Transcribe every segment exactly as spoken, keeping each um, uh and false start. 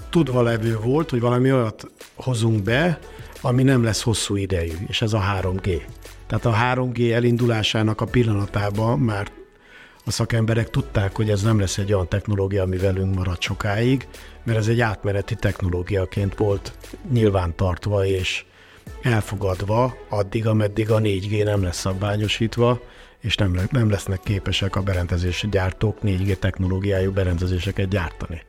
tudva levő volt, hogy valami olyat hozunk be, ami nem lesz hosszú idejű, és ez a három gé. Tehát a három gé elindulásának a pillanatában már a szakemberek tudták, hogy ez nem lesz egy olyan technológia, ami velünk marad sokáig, mert ez egy átmeneti technológiaként volt nyilvántartva és elfogadva addig, ameddig a négy gé nem lesz szabványosítva, és nem, le, nem lesznek képesek a berendezési gyártók négy gé technológiájú berendezéseket gyártani.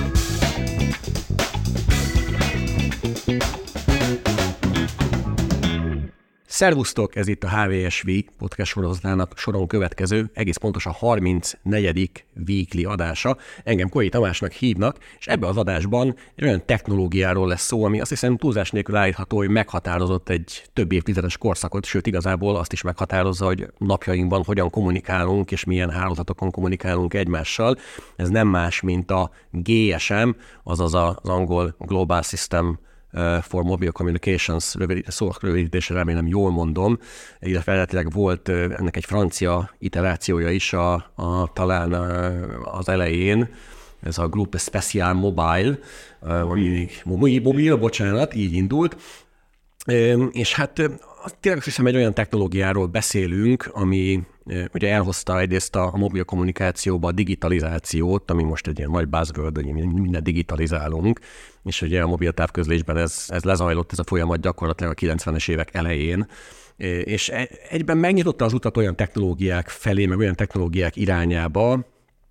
Szervusztok, ez itt a há vé es vé podcast sorozatának soron következő, egész pontosan harmincnegyedik weekly adása. Engem Koi Tamásnak hívnak, és ebben az adásban egy olyan technológiáról lesz szó, ami azt hiszem túlzás nélkül állítható, hogy meghatározott egy több évtizedes korszakot, sőt igazából azt is meghatározza, hogy napjainkban hogyan kommunikálunk, és milyen hálózatokon kommunikálunk egymással. Ez nem más, mint a gé es em, azaz az angol Global System for Mobile Communications rövidítése, remélem jól mondom, illetve eredetileg volt ennek egy francia iterációja is a, a, talán az elején, ez a Groupe Spécial Mobile, mobile, mobile, bocsánat, így indult, és hát tényleg azt hiszem egy olyan technológiáról beszélünk, ami ugye elhozta egyrészt a, a mobil kommunikációba a digitalizációt, ami most egy ilyen nagy buzzword, hogy mindent digitalizálunk, és ugye a mobil távközlésben ez, ez lezajlott, ez a folyamat gyakorlatilag a kilencvenes évek elején, és egyben megnyitotta az utat olyan technológiák felé, meg olyan technológiák irányába,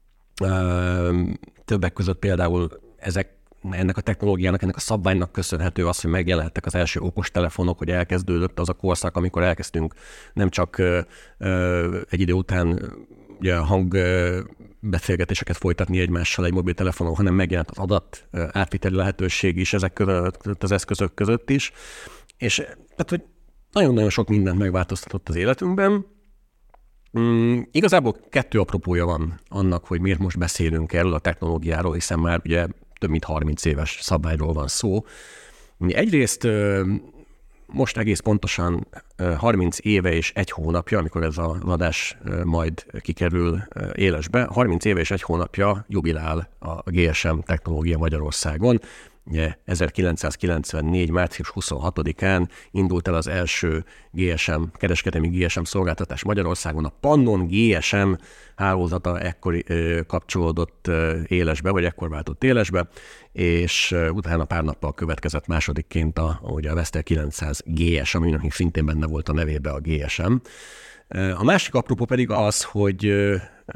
többek között például ezek ennek a technológiának, ennek a szabványnak köszönhető az, hogy megjelenhettek az első okostelefonok, hogy elkezdődött az a korszak, amikor elkezdtünk nem csak ö, ö, egy idő után ugye, hangbeszélgetéseket folytatni egymással egy mobiltelefonon, hanem megjelent az adat átviteli lehetőség is ezek között, az eszközök között is. És tehát, hogy nagyon-nagyon sok mindent megváltoztatott az életünkben. Mm, igazából kettő apropója van annak, hogy miért most beszélünk erről a technológiáról, hiszen már ugye több mint harminc éves szabályról van szó. Egyrészt most egész pontosan harminc éve és egy hónapja, amikor ez az adás majd kikerül élesbe, harminc éve és egy hónapja jubilál a gé es em technológia Magyarországon. Ugye ezerkilencszázkilencvennégy. március huszonhatodikán indult el az első gé es em, kereskedelmi gé es em szolgáltatás Magyarországon. A Pannon gé es em hálózata ekkor ö, kapcsolódott ö, élesbe, vagy ekkor váltott élesbe, és ö, utána pár nappal következett másodikként a, ugye a Vestel kilencszáz gé es, aminek szintén benne volt a nevébe a gé es em. A másik apropó pedig az, hogy ö,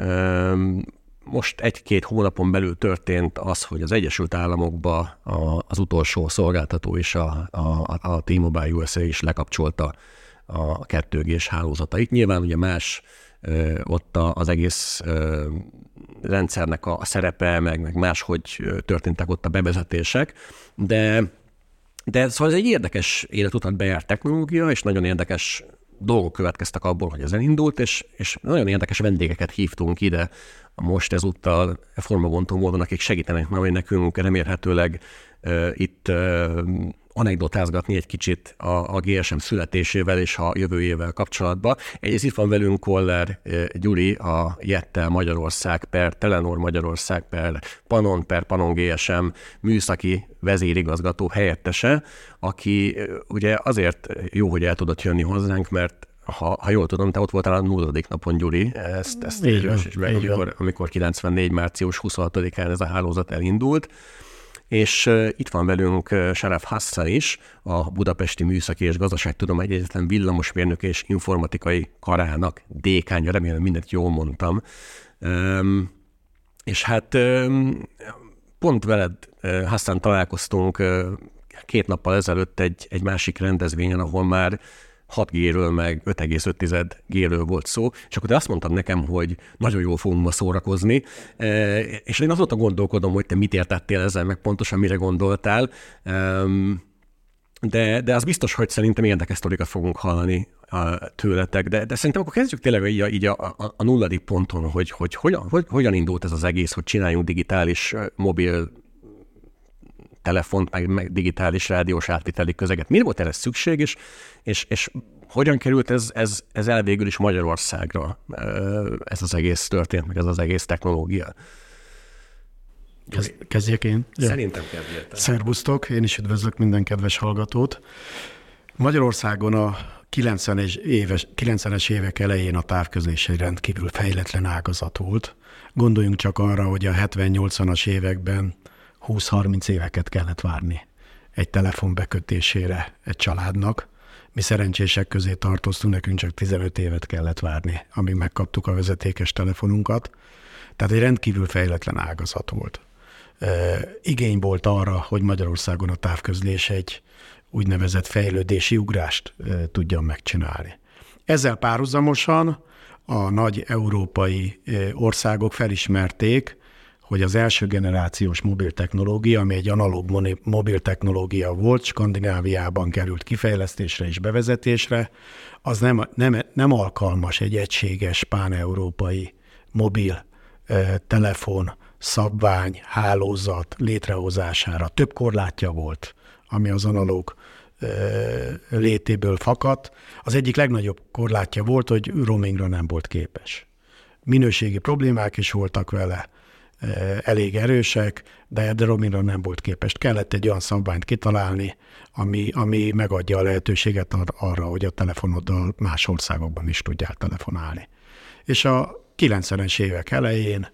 ö, most egy-két hónapon belül történt az, hogy az Egyesült Államokba az utolsó szolgáltató és a, a, a T-Mobile u es á is lekapcsolta a kettő gés hálózatait. Nyilván ugye más ö, ott az egész ö, rendszernek a szerepe, meg, meg máshogy történtek ott a bevezetések, de, de szóval ez egy érdekes életutat bejárt technológia, és nagyon érdekes dolgok következtek abból, hogy ez elindult, és, és nagyon érdekes vendégeket hívtunk ide most ezúttal formabontó módon, akik segítenek majd nekünk remélhetőleg uh, itt uh, anekdotázgatni egy kicsit a, a gé es em születésével és a jövőjével kapcsolatban. Egyrészt itt van velünk Koller uh, Gyuri, a Jettel Magyarország per Telenor Magyarország per Panon per Panon gé es em műszaki vezérigazgató helyettese, aki uh, ugye azért jó, hogy el tudott jönni hozzánk, mert Ha, ha jól tudom, te ott voltál a nulladik napon, Gyuri, ezt, ezt erősíts be, amikor, amikor kilencvennégy. március huszonhatodikán ez a hálózat elindult, és uh, itt van velünk uh, Saraf Hassan is, a Budapesti Műszaki és Gazdaságtudományi Egyetem villamosmérnök és informatikai karának dékánja, remélem mindent jól mondtam. Um, és hát um, pont veled, uh, Hassan, találkoztunk uh, két nappal ezelőtt egy, egy másik rendezvényen, ahol már hat géről meg öt egész öt géről volt szó, és akkor te azt mondtad nekem, hogy nagyon jól fogunk ma szórakozni, és én azóta gondolkodom, hogy te mit értettél ezzel, meg pontosan mire gondoltál, de, de az biztos, hogy szerintem érdekes sztorikat fogunk hallani tőletek, de, de szerintem akkor kezdjük tényleg így a, így a, a, a nulladik ponton, hogy, hogy hogyan, hogy hogyan indult ez az egész, hogy csináljunk digitális mobil telefont, meg, meg digitális rádiós átviteli közeget. Miért volt erre szükség, és, és, és hogyan került ez, ez, ez el végül is Magyarországra, ez az egész történet, meg ez az egész technológia? Kezd, kezdjek én? Szerintem kezdjél. Szerbusztok, én is üdvözlök minden kedves hallgatót. Magyarországon a kilencvenes, éves, kilencvenes évek elején a távközlés egy rendkívül fejletlen ágazat volt. Gondoljunk csak arra, hogy a hetven-nyolcvanas években húsz-harminc éveket kellett várni egy telefon bekötésére egy családnak. Mi szerencsések közé tartoztunk, nekünk csak tizenöt évet kellett várni, amíg megkaptuk a vezetékes telefonunkat. Tehát egy rendkívül fejletlen ágazat volt. E, igény volt arra, hogy Magyarországon a távközlés egy úgynevezett fejlődési ugrást e, tudjon megcsinálni. Ezzel párhuzamosan a nagy európai e, országok felismerték, hogy az első generációs mobiltechnológia, ami egy analóg mobiltechnológia volt, Skandináviában került kifejlesztésre és bevezetésre, az nem, nem, nem alkalmas egy egységes páneurópai mobil e, telefon, szabvány, hálózat létrehozására. Több korlátja volt, ami az analóg e, létéből fakadt. Az egyik legnagyobb korlátja volt, hogy roamingra nem volt képes. Minőségi problémák is voltak vele, elég erősek, de de roamingra nem volt képes. Kellett egy olyan szabványt kitalálni, ami, ami megadja a lehetőséget ar- arra, hogy a telefonoddal más országokban is tudjál telefonálni. És a kilencvenes évek elején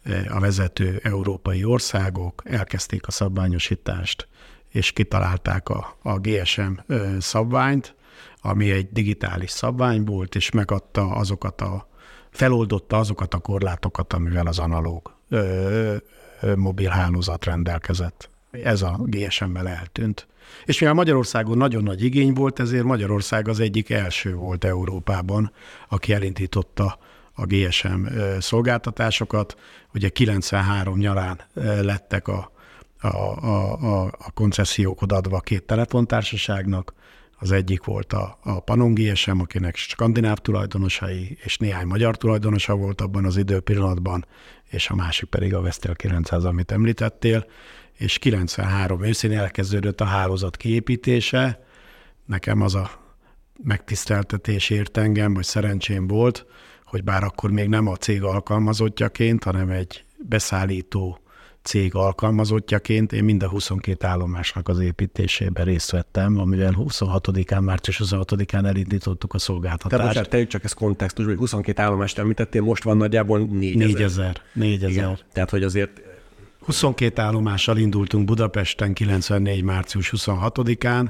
a vezető európai országok elkezdték a szabványosítást, és kitalálták a, a gé es em szabványt, ami egy digitális szabvány volt, és megadta azokat a, feloldotta azokat a korlátokat, amivel az analóg Ö, ö, mobil hálózat rendelkezett. Ez a gé es em-mel eltűnt. És mivel Magyarországon nagyon nagy igény volt, ezért Magyarország az egyik első volt Európában, aki elindította a gé es em szolgáltatásokat. Ugye kilencvenhárom nyarán lettek a, a, a, a, a koncesziók odadva két telefontársaságnak. Az egyik volt a, a Panon gé es em, akinek skandináv tulajdonosai és néhány magyar tulajdonosa volt abban az időpillanatban, és a másik pedig a Vestel kilencszáz, amit említettél, és kilencvenhárom őszén elkezdődött a hálózat kiépítése. Nekem az a megtiszteltetés ért engem, vagy szerencsém volt, hogy bár akkor még nem a cég alkalmazottjaként, hanem egy beszállító cég alkalmazottjaként, én mind a huszonkét állomásnak az építésében részt vettem, amivel huszonhatodikán, március huszonhatodikán elindítottuk a szolgáltatást. Tehát bocsánat, tegyük csak ezt kontextus, hogy huszonkét állomást említettél, most van nagyjából négyezer. négyezer. négyezer. Tehát, hogy azért... huszonkét állomással indultunk Budapesten kilencvennégy. március huszonhatodikán,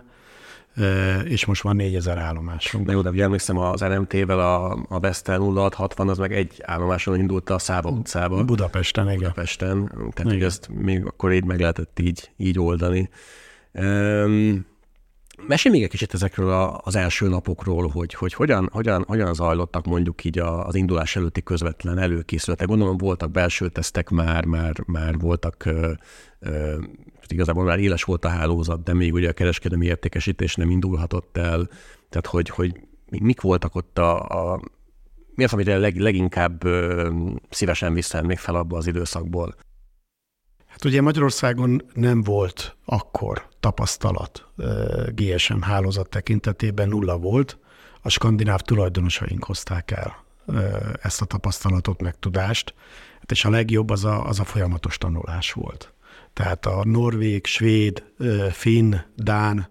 és most van négyezer állomásunk. Na jó, de ugye emlékszem, az en em té-vel a, a Vestel nulla hat hatvan, az meg egy állomáson indult a Száva utcába. Budapesten, igen. Budapesten, tehát hogy ezt még akkor így meg lehetett így, így oldani. Um, mesélj még egy kicsit ezekről a, az első napokról, hogy, hogy hogyan, hogyan, hogyan zajlottak mondjuk így az indulás előtti közvetlen előkészületek. Gondolom voltak belső tesztek már, már, már voltak... Uh, uh, igazából már éles volt a hálózat, de még ugye a kereskedelmi értékesítés nem indulhatott el. Tehát, hogy, hogy mik voltak ott a... a mi az, amire leg, leginkább ö, szívesen visszaemlék fel abba az időszakból? Hát ugye Magyarországon nem volt akkor tapasztalat gé es em hálózat tekintetében, nulla volt. A skandináv tulajdonosaink hozták el ezt a tapasztalatot, meg tudást. Hát és a legjobb az a, az a folyamatos tanulás volt. Tehát a norvég, svéd, finn, dán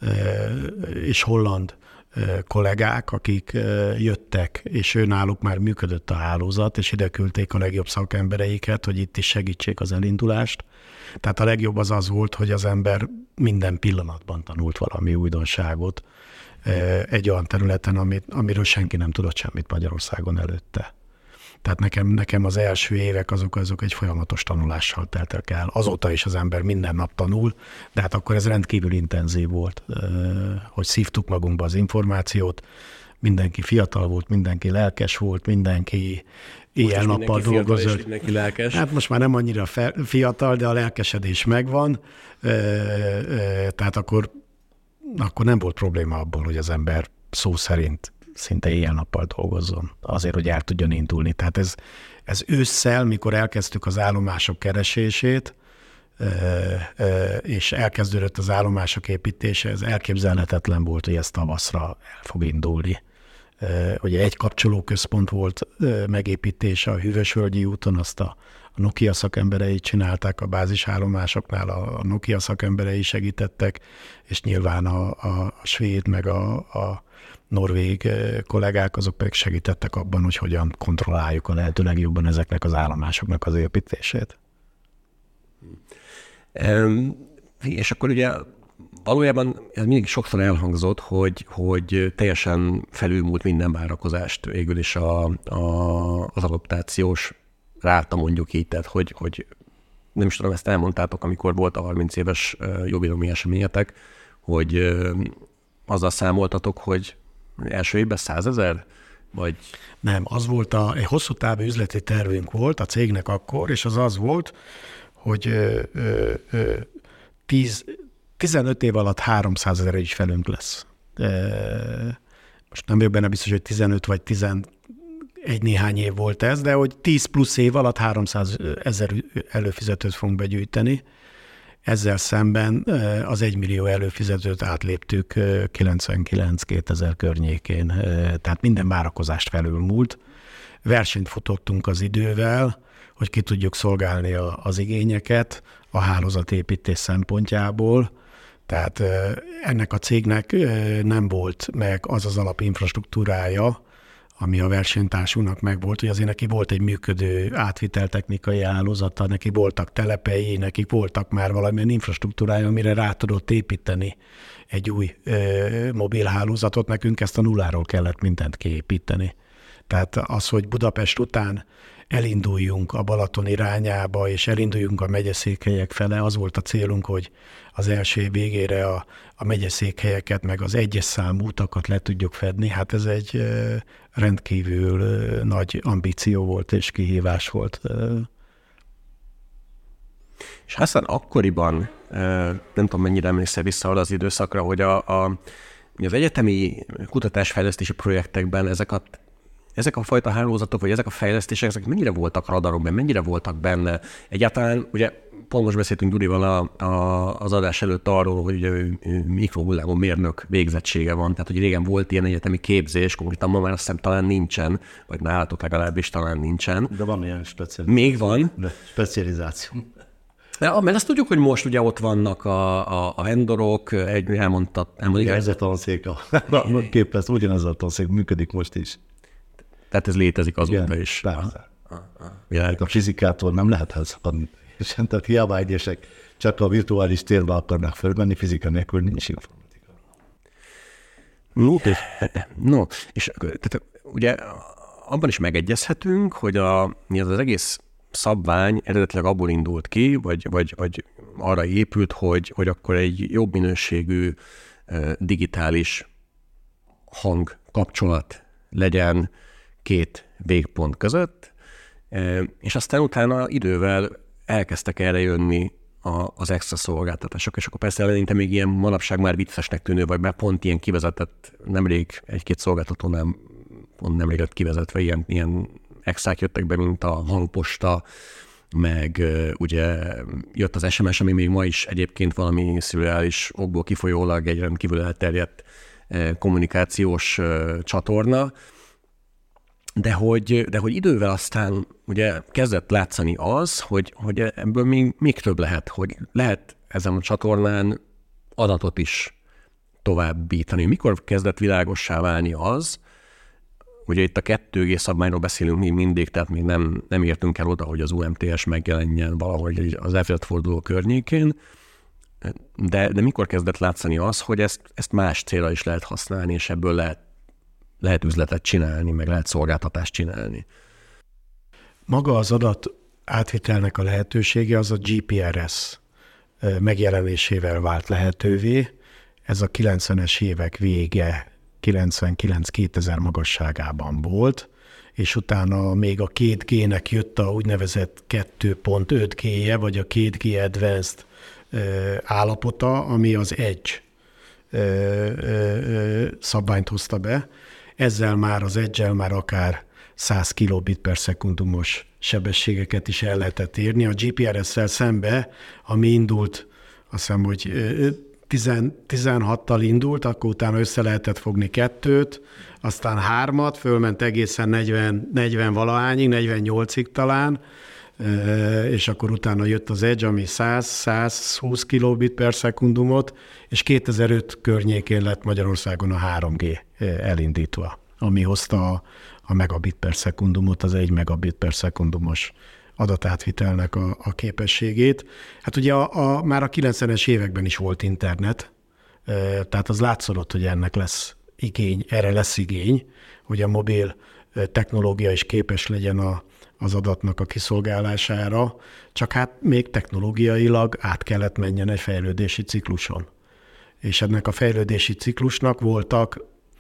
és holland kollégák, akik jöttek, és őnáluk már működött a hálózat, és ide küldték a legjobb szakembereiket, hogy itt is segítsék az elindulást. Tehát a legjobb az az volt, hogy az ember minden pillanatban tanult valami újdonságot egy olyan területen, amit, amiről senki nem tudott semmit Magyarországon előtte. Tehát nekem, nekem az első évek azok, azok egy folyamatos tanulással teltek el. Azóta is az ember minden nap tanul, de hát akkor ez rendkívül intenzív volt, hogy szívtuk magunkba az információt. Mindenki fiatal volt, mindenki lelkes volt, mindenki éjjel-nappal dolgozott. Mindenki lelkes. Hát most már nem annyira fiatal, de a lelkesedés megvan. Tehát akkor, akkor nem volt probléma abból, hogy az ember szó szerint szinte éjjel-nappal dolgozzon, azért, hogy el tudjon indulni. Tehát ez, ez ősszel, mikor elkezdtük az állomások keresését, és elkezdődött az állomások építése, ez elképzelhetetlen volt, hogy ez tavaszra el fog indulni. ugye egy kapcsolóközpont volt megépítése a Hűvösvölgyi úton, azt a A Nokia szakemberei csinálták, a bázisállomásoknál a Nokia szakemberei segítettek, és nyilván a, a, a svéd meg a, a norvég kollégák azok pedig segítettek abban, hogy hogyan kontrolláljuk a lehető legjobban ezeknek az állomásoknak az építését. Um, és akkor ugye valójában ez mindig sokszor elhangzott, hogy, hogy teljesen felülmúlt minden várakozást végül is a, a, az adaptációs ráta, mondjuk így, tehát hogy, hogy nem is tudom, ezt elmondtátok, amikor volt a harminc éves jubileumi eseményetek, hogy azzal számoltatok, hogy első évben százezer? Vagy... Nem, az volt a, egy hosszú távú üzleti tervünk volt a cégnek akkor, és az az volt, hogy ö, ö, ö, tíz, tizenöt év alatt háromszázezer ügyfelünk lesz. E, most nem vagyok benne biztos, hogy tizenöt vagy tizenegy néhány év volt ez, de hogy tíz plusz év alatt háromszázezer előfizetőt fogunk begyűjteni. Ezzel szemben az egymillió előfizetőt átléptük kilencvenkilenc-kétezer környékén, tehát minden várakozást felülmúlt. Versenyt futottunk az idővel, hogy ki tudjuk szolgálni a, az igényeket a hálózatépítés szempontjából. Tehát ennek a cégnek nem volt meg az az alapinfrastruktúrája, ami a versenytársunknak megvolt, hogy azért neki volt egy működő átviteltechnikai hálózata, neki voltak telepei, nekik voltak már valamilyen infrastruktúrája, amire rá tudott építeni egy új ö, mobilhálózatot, nekünk ezt a nulláról kellett mindent kiépíteni. Tehát az, hogy Budapest után elinduljunk a Balaton irányába, és elinduljunk a megyeszékhelyek fele, az volt a célunk, hogy az első év végére a, a megyeszékhelyeket, meg az egyes számú utakat le tudjuk fedni. Hát ez egy rendkívül nagy ambíció volt és kihívás volt. És aztán akkoriban, nem tudom mennyire emlékszel vissza arra az időszakra, hogy a, a, az egyetemi kutatásfejlesztési projektekben ezek a Ezek a fajta hálózatok, vagy ezek a fejlesztések, ezek mennyire voltak radarokban, mennyire voltak benne? Egyáltalán, ugye pont most beszéltünk Gyurival a, a, az adás előtt arról, hogy ugye ő, ő mikrohullámú mérnök végzettsége van, tehát hogy régen volt ilyen egyetemi képzés, konkrétan ma már azt hiszem talán nincsen, vagy nálatok legalábbis talán nincsen. De van ilyen specializáció. Még van. De specializáció. De, mert azt tudjuk, hogy most ugye ott vannak a, a, a vendorok, egy elmondtad. Igen, ez a tanszék, a, a képlesz, ugyanez a tanszék működik most is. Tehát ez létezik azóta is. Persze. A, a fizikától nem lehet ez adni. És tehát hiába egyesek csak a virtuális térbe akarnak fölmenni, fizika nélkül nincs informatika. No, no és tehát, ugye abban is megegyezhetünk, hogy a, az egész szabvány eredetileg abból indult ki, vagy, vagy, vagy arra épült, hogy, hogy akkor egy jobb minőségű digitális hangkapcsolat legyen két végpont között, és aztán utána idővel elkezdtek erre jönni az extra szolgáltatások, és akkor persze eleinte még ilyen manapság már viccesnek tűnő, vagy már pont ilyen kivezetett, nemrég egy-két szolgáltatónál pont nemrég lett kivezetve, ilyen, ilyen extrák jöttek be, mint a hangposta, meg ugye jött az es em es, ami még ma is egyébként valami szürreális okból kifolyólag egy rendkívül elterjedt kommunikációs csatorna, De hogy, de hogy idővel aztán ugye kezdett látszani az, hogy, hogy ebből még, még több lehet, hogy lehet ezen a csatornán adatot is továbbítani. Mikor kezdett világossá válni az, ugye itt a kettő G szabványról beszélünk még mindig, tehát még nem, nem értünk el oda, hogy az u em té es megjelenjen valahogy az ezredforduló környékén, de, de mikor kezdett látszani az, hogy ezt, ezt más célra is lehet használni, és ebből lehet lehet üzletet csinálni, meg lehet szolgáltatást csinálni. Maga az adat átvitelnek a lehetősége az a gé pé er es megjelenésével vált lehetővé. Ez a kilencvenes évek vége, kilencvenkilenc-kétezer magasságában volt, és utána még a két G-nek jött a úgynevezett kettő pont öt G-je, vagy a két G Advanced állapota, ami az Edge szabványt hozta be. Ezzel már az Edge-el már akár száz kilobit per szekundumos sebességeket is el lehetett érni. A gé pé er es-szel szembe, ami indult, azt hiszem, hogy tizenhattal indult, akkor utána össze lehetett fogni kettőt, aztán hármat, fölment egészen negyven, negyven valahányig, negyvennyolcig talán, és akkor utána jött az Edge, ami száz-százhúsz kilobit per szekundumot, és kétezer-öt környékén lett Magyarországon a három G elindítva, ami hozta a, a megabit per szekundumot, az egy megabit per szekundumos adatátvitelnek a, a képességét. Hát ugye a, a, már a kilencvenes években is volt internet, tehát az látszott, hogy ennek lesz igény, erre lesz igény, hogy a mobil technológia is képes legyen a, az adatnak a kiszolgálására, csak hát még technológiailag át kellett menjen egy fejlődési cikluson. És ennek a fejlődési ciklusnak voltak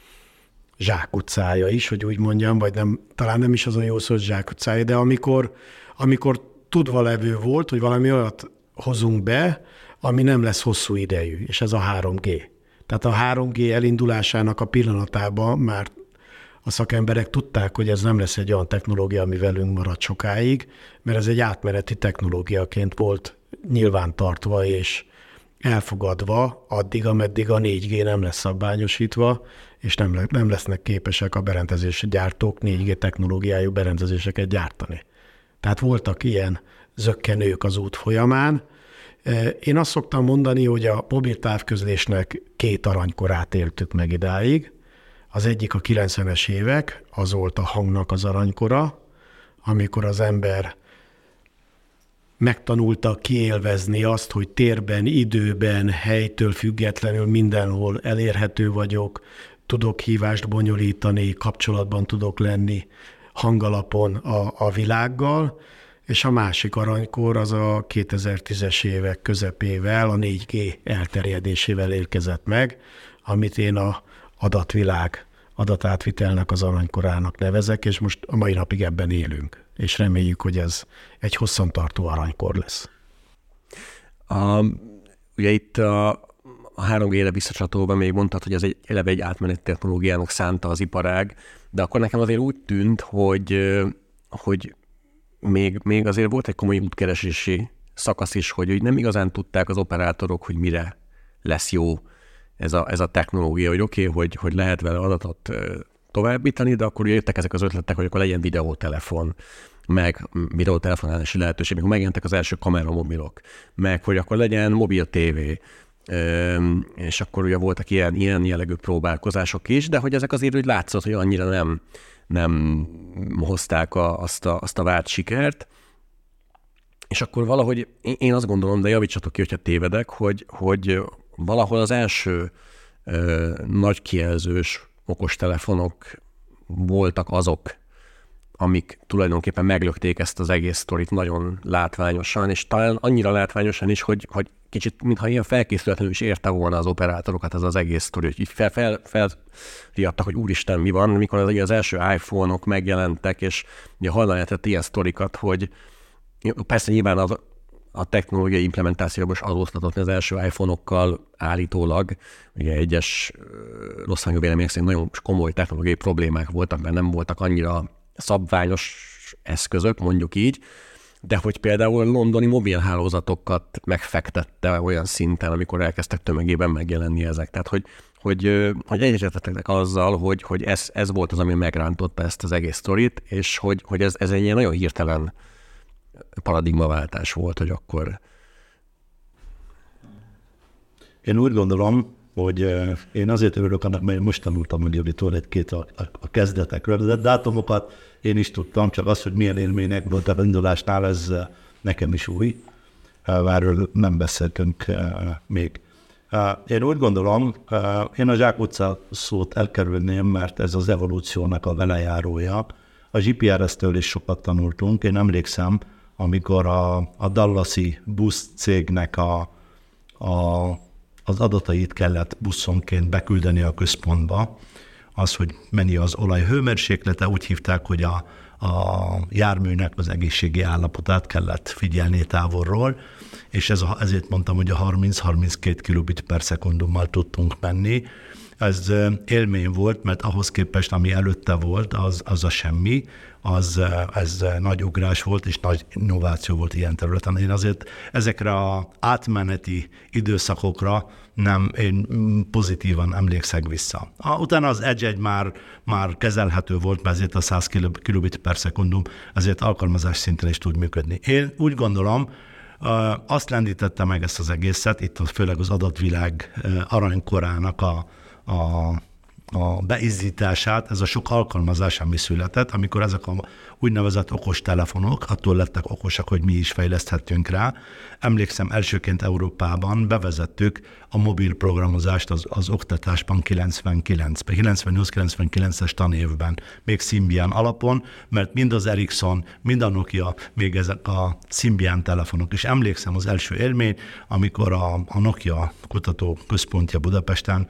zsákutcája is, hogy úgy mondjam, vagy nem, talán nem is az a jó szó, hogy zsákutcája, de amikor, amikor tudva levő volt, hogy valami olyat hozunk be, ami nem lesz hosszú idejű, és ez a három G. Tehát a három G elindulásának a pillanatában már a szakemberek tudták, hogy ez nem lesz egy olyan technológia, ami velünk marad sokáig, mert ez egy átmeneti technológiaként volt nyilván tartva és elfogadva addig, ameddig a négy G nem lesz szabványosítva, és nem, le, nem lesznek képesek a berendezési gyártók négy G technológiájú berendezéseket gyártani. Tehát voltak ilyen zökkenők az út folyamán. Én azt szoktam mondani, hogy a mobil távközlésnek két aranykorát éltük meg idáig. Az egyik a kilencvenes évek, az volt a hangnak az aranykora, amikor az ember megtanulta kiélvezni azt, hogy térben, időben, helytől függetlenül mindenhol elérhető vagyok, tudok hívást bonyolítani, kapcsolatban tudok lenni hangalapon a, a világgal, és a másik aranykor az a kétezer-tízes évek közepével, a négy G elterjedésével érkezett meg, amit én a adatvilág, adatátvitelnek az aranykorának nevezek, és most a mai napig ebben élünk, és reméljük, hogy ez egy hosszantartó aranykor lesz. A, ugye itt a, a három G-re visszacsatolva még mondtad, hogy ez egy eleve egy átmeneti technológiának szánta az iparág, de akkor nekem azért úgy tűnt, hogy, hogy még, még azért volt egy komoly útkeresési szakasz is, hogy nem igazán tudták az operátorok, hogy mire lesz jó ez a, ez a technológia, hogy oké, okay, hogy, hogy lehet vele adatot továbbítani, de akkor jöttek ezek az ötletek, hogy akkor legyen videótelefon, meg videótelefonálási lehetőség, mikor megjelentek az első kameramobilok, meg hogy akkor legyen mobil tévé, és akkor ugye voltak ilyen, ilyen jellegű próbálkozások is, de hogy ezek azért úgy látszott, hogy annyira nem, nem hozták a, azt, a, azt a várt sikert, és akkor valahogy én azt gondolom, de javítsatok ki, hogyha tévedek, hogy, hogy valahol az első ö, nagy kijelzős okostelefonok voltak azok, amik tulajdonképpen meglökték ezt az egész sztorit nagyon látványosan, és talán annyira látványosan is, hogy, hogy kicsit, mintha ilyen felkészületlenül is érte volna az operátorokat ez az egész sztori, hogy így fel, fel, felriadtak, hogy úristen, mi van, mikor az, az első iPhone-ok megjelentek, és ugye hallani lehetett ilyen sztorikat, hogy persze nyilván az, a technológiai implementációban is adóztatott az első iPhone-okkal állítólag, ugye egyes rossz hangú vélemények szerint nagyon komoly technológiai problémák voltak, mert nem voltak annyira szabványos eszközök, mondjuk így, de hogy például londoni mobilhálózatokat megfektette olyan szinten, amikor elkezdtek tömegében megjelenni ezek. Tehát, hogy, hogy, hogy egyetértettek azzal, hogy, hogy ez, ez volt az, ami megrántotta ezt az egész sztorit, és hogy, hogy ez, ez egy ilyen nagyon hirtelen paradigmaváltás volt, hogy akkor... Én úgy gondolom, hogy én azért örülök annak, mert most tanultam, hogy Jövitől egy-két a, a, a kezdetekről, de dátumokat én is tudtam, csak az, hogy milyen élmények voltak a indulásnál, ez nekem is új. Várról nem beszéltünk még. Én úgy gondolom, én a zsákutca szót elkerülném, mert ez az evolúciónak a velejárója. A gé pé er es-től is sokat tanultunk. Én emlékszem, amikor a, a Dallasi busz cégnek a, a, az adatait kellett buszonként beküldeni a központba, az, hogy mennyi az olaj hőmérséklete, úgy hívták, hogy a, a járműnek az egészségi állapotát kellett figyelni távolról, és ez a, ezért mondtam, hogy a harminc-harminckét kilobit per szekundummal tudtunk menni, ez élmény volt, mert ahhoz képest, ami előtte volt, az, az a semmi, az, ez nagy ugrás volt, és nagy innováció volt ilyen területen. Én azért ezekre az átmeneti időszakokra nem, én pozitívan emlékszek vissza. Utána az Edge egy már, már kezelhető volt, mert ezért a száz kilobit per szekundum, ezért alkalmazás szinten is tud működni. Én úgy gondolom, azt lendítette meg ezt az egészet, itt főleg az adatvilág aranykorának a, a a beizzítását, ez a sok alkalmazás, ami született, amikor ezek a úgynevezett okos telefonok, attól lettek okosak, hogy mi is fejleszthettünk rá. Emlékszem, elsőként Európában bevezettük a mobil programozást az, az oktatásban kilencvenkilencben, kilencvennyolc kilencvenkilences tanévben, még Symbian alapon, mert mind az Ericsson, mind a Nokia, még ezek a Symbian telefonok. És emlékszem az első élmény, amikor a, a Nokia kutató központja Budapesten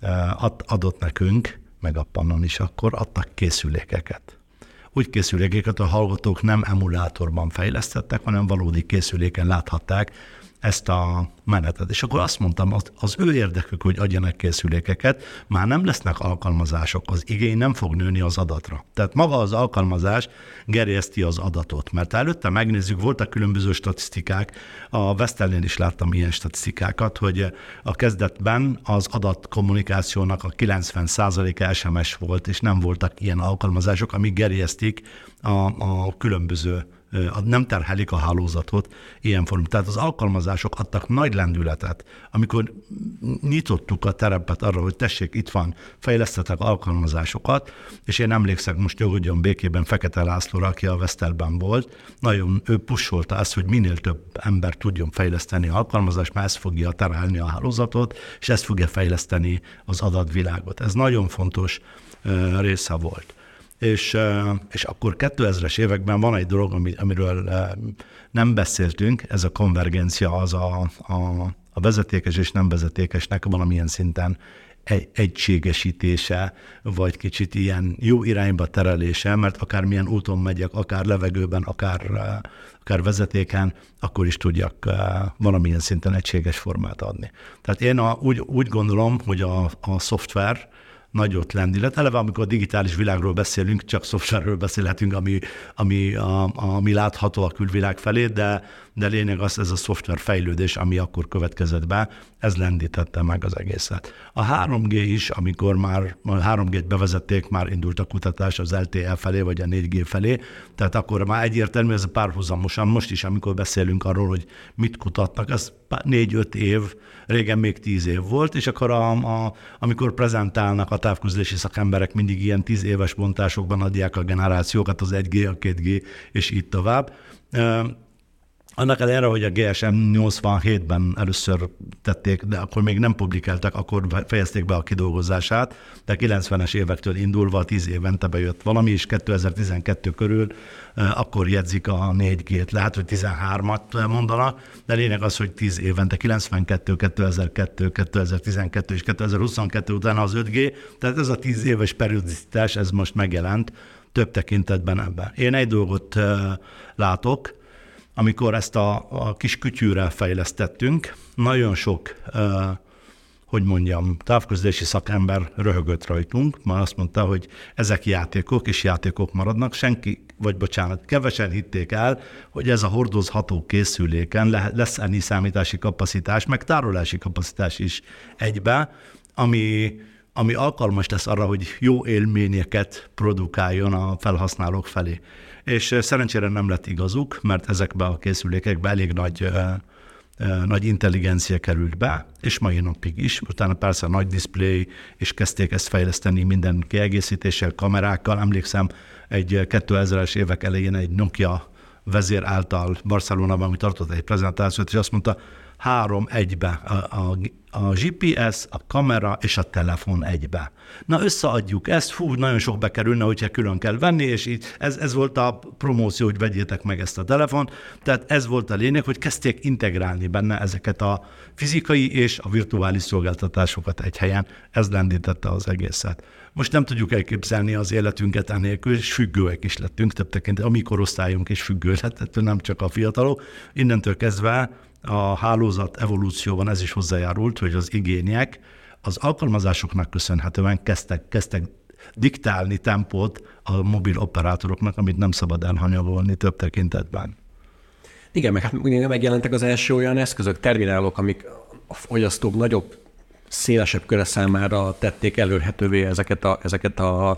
adott nekünk, meg a Pannon is akkor, adtak készülékeket. Úgy készülékeket a hallgatók nem emulátorban fejlesztettek, hanem valódi készüléken láthatták ezt a menetet. És akkor azt mondtam, az, az ő érdekük, hogy adjanak készülékeket, már nem lesznek alkalmazások, az igény nem fog nőni az adatra. Tehát maga az alkalmazás gerjeszti az adatot, mert előtte megnézzük, voltak különböző statisztikák, a Vestelnél is láttam ilyen statisztikákat, hogy a kezdetben az adatkommunikációnak a kilencven százaléka es em es volt, és nem voltak ilyen alkalmazások, amik gerjesztik a, a különböző nem terhelik a hálózatot ilyen formában. Tehát az alkalmazások adtak nagy lendületet, amikor nyitottuk a terepet arra, hogy tessék, itt van, fejlesztetek alkalmazásokat, és én emlékszek, most nyugodjon békében Fekete Lászlóra, aki a Vestelben volt, nagyon ő pusolta azt, hogy minél több ember tudjon fejleszteni alkalmazást, mert ez fogja terelni a hálózatot, és ez fogja fejleszteni az adatvilágot. Ez nagyon fontos uh, része volt. És, és akkor kétezres években van egy dolog, amiről nem beszéltünk, ez a konvergencia, az a, a, a vezetékes és nem vezetékesnek valamilyen szinten egy, egységesítése, vagy kicsit ilyen jó irányba terelése, mert akármilyen úton megyek, akár levegőben, akár, akár vezetéken, akkor is tudjak valamilyen szinten egységes formát adni. Tehát én a, úgy, úgy gondolom, hogy a, a szoftver nagyot lendület. Eleve, amikor a digitális világról beszélünk, csak szoftverről beszélhetünk, ami, ami, a, ami látható a külvilág felé, de, de lényeg az, ez a szoftver fejlődés, ami akkor következett be, ez lendítette meg az egészet. A három G is, amikor már a három G-t bevezették, már indult a kutatás az el té e felé, vagy a négy G felé, tehát akkor már egyértelmű, ez párhuzamosan, most is, amikor beszélünk arról, hogy mit kutatnak, ez négy-öt év, régen még tíz év volt, és akkor a, a, amikor prezentálnak a távközlési szakemberek, mindig ilyen tíz éves bontásokban adják a generációkat, az egy G, a két G, és így tovább. Annak ellenére, hogy a G S M nyolcvanhétben először tették, de akkor még nem publikáltak, akkor fejezték be a kidolgozását, de kilencvenes évektől indulva tíz évente bejött valami, és kétezer-tizenkettő körül akkor jegyzik a négy G-t. Lehet, hogy tizenhármat mondanak, de lényeg az, hogy tíz évente, kilencvenkettő, kétezer-kettő, kétezer-tizenkettő és kétezer-huszonkettő után az öt G, tehát ez a tíz éves periodicitás, ez most megjelent több tekintetben ebben. Én egy dolgot látok, amikor ezt a, a kis kütyűre fejlesztettünk, nagyon sok, uh, hogy mondjam, távközlési szakember röhögött rajtunk, már azt mondta, hogy ezek játékok, és játékok maradnak, senki, vagy bocsánat, kevesen hitték el, hogy ez a hordozható készüléken le, lesz ennyi számítási kapacitás, meg tárolási kapacitás is egybe, ami, ami alkalmas lesz arra, hogy jó élményeket produkáljon a felhasználók felé. És szerencsére nem lett igazuk, mert ezekbe a készülékekbe elég nagy, uh, uh, nagy intelligencia került be, és mai napig is. Utána persze nagy diszplay, és kezdték ezt fejleszteni minden kiegészítéssel, kamerákkal. Emlékszem, egy kétezres évek elején egy Nokia vezér által Barcelonában, ami tartott egy prezentációt, és azt mondta, három egybe, a, a, a gé pé es, a kamera és a telefon egybe. Na összeadjuk ezt, fú, nagyon sok bekerülne, hogyha külön kell venni, és így ez, ez volt a promóció, hogy vegyétek meg ezt a telefont. Tehát ez volt a lényeg, hogy kezdték integrálni benne ezeket a fizikai és a virtuális szolgáltatásokat egy helyen. Ez lendítette az egészet. Most nem tudjuk elképzelni az életünket enélkül, és függőek is lettünk, több tekintet, a mi korosztályunk is függő lett, nem csak a fiatalok. Innentől kezdve a hálózat evolúcióban ez is hozzájárult, hogy az igények az alkalmazásoknak köszönhetően kezdtek, kezdtek diktálni tempót a mobil operátoroknak, amit nem szabad elhanyagolni több tekintetben. Igen, meg hát megjelentek az első olyan eszközök, terminálok, amik a fogyasztók nagyobb, szélesebb köre számára tették elérhetővé ezeket, a, ezeket a,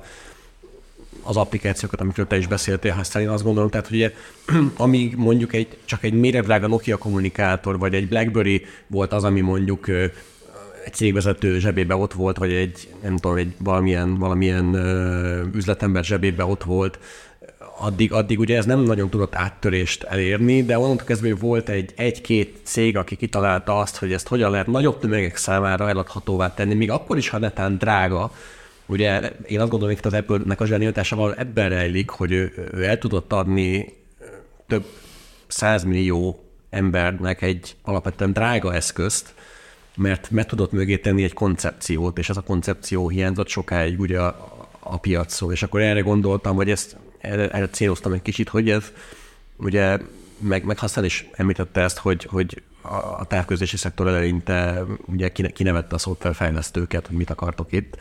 az applikációkat, amikről te is beszéltél, aztán én azt gondolom, tehát, hogy ugye, amíg mondjuk egy, csak egy méretdrága Nokia kommunikátor, vagy egy BlackBerry volt az, ami mondjuk egy cégvezető zsebébe ott volt, vagy egy, nem tudom, egy valamilyen, valamilyen üzletember zsebébe ott volt, addig, addig ugye ez nem nagyon tudott áttörést elérni, de onnantól kezdve volt egy, egy-két cég, aki kitalálta azt, hogy ezt hogyan lehet nagyobb tömegek számára eladhatóvá tenni, még akkor is, ha netán drága. Ugye én azt gondolom, hogy az Apple-nek a zsenialitása ebben rejlik, hogy ő, ő el tudott adni több százmillió embernek egy alapvetően drága eszközt, mert meg tudott mögé tenni egy koncepciót, és ez a koncepció hiányzott sokáig ugye a, a piacon, és akkor erre gondoltam, hogy ezt erre, erre céloztam egy kicsit, hogy ez ugye, meg, meg Hassan is említette ezt, hogy, hogy a távközlési szektor eleinte ugye kinevette a szoftverfejlesztőket, hogy mit akartok itt,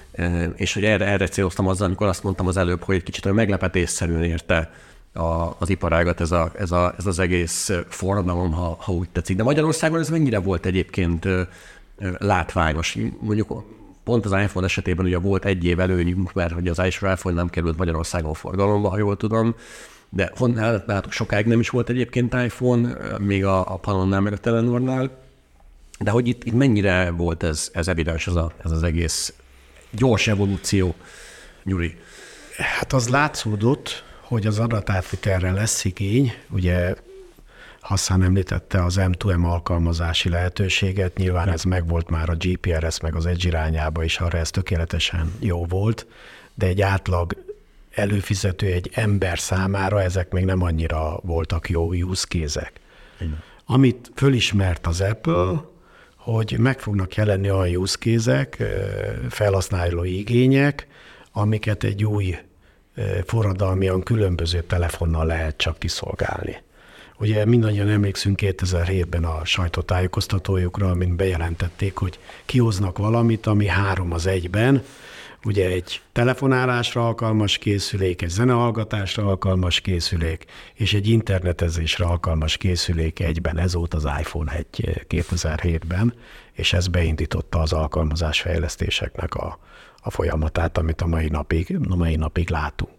és hogy erre, erre céloztam azzal, amikor azt mondtam az előbb, hogy egy kicsit olyan meglepetésszerűen érte a, az iparágat ez, a, ez, a, ez az egész forradalom, ha, ha úgy tetszik. De Magyarországon ez mennyire volt egyébként látványos? Mondjuk pont az iPhone esetében ugye volt egy év előnyünk, mert hogy az iPhone nem került Magyarországon forgalomba, ha jól tudom, de honnan látok, sokáig nem is volt egyébként iPhone, még a, a Panonnál, meg a Telenornál, de hogy itt, itt mennyire volt ez, ez evidens, ez, a, ez az egész gyors evolúció, Gyuri? Hát az látszódott, hogy az adatátvitelre lesz igény, ugye Hassan említette az em kettő em alkalmazási lehetőséget, nyilván ez megvolt már a gé pé er es meg az Edge irányába is, arra ez tökéletesen jó volt, de egy átlag előfizető egy ember számára ezek még nem annyira voltak jó use case-ek. Amit fölismert az Apple, hogy meg fognak jelenni olyan use case-ek, felhasználói igények, amiket egy új forradalmian különböző telefonnal lehet csak kiszolgálni. Ugye mindannyian emlékszünk kétezer-hétben a sajtótájékoztatójukra, amint bejelentették, hogy kihoznak valamit, ami három az egyben, ugye egy telefonálásra alkalmas készülék, egy zenehallgatásra alkalmas készülék, és egy internetezésre alkalmas készülék egyben. Ez volt az iPhone egy kétezer-hétben, és ez beindította az alkalmazásfejlesztéseknek a, a folyamatát, amit a mai napig, a mai napig látunk.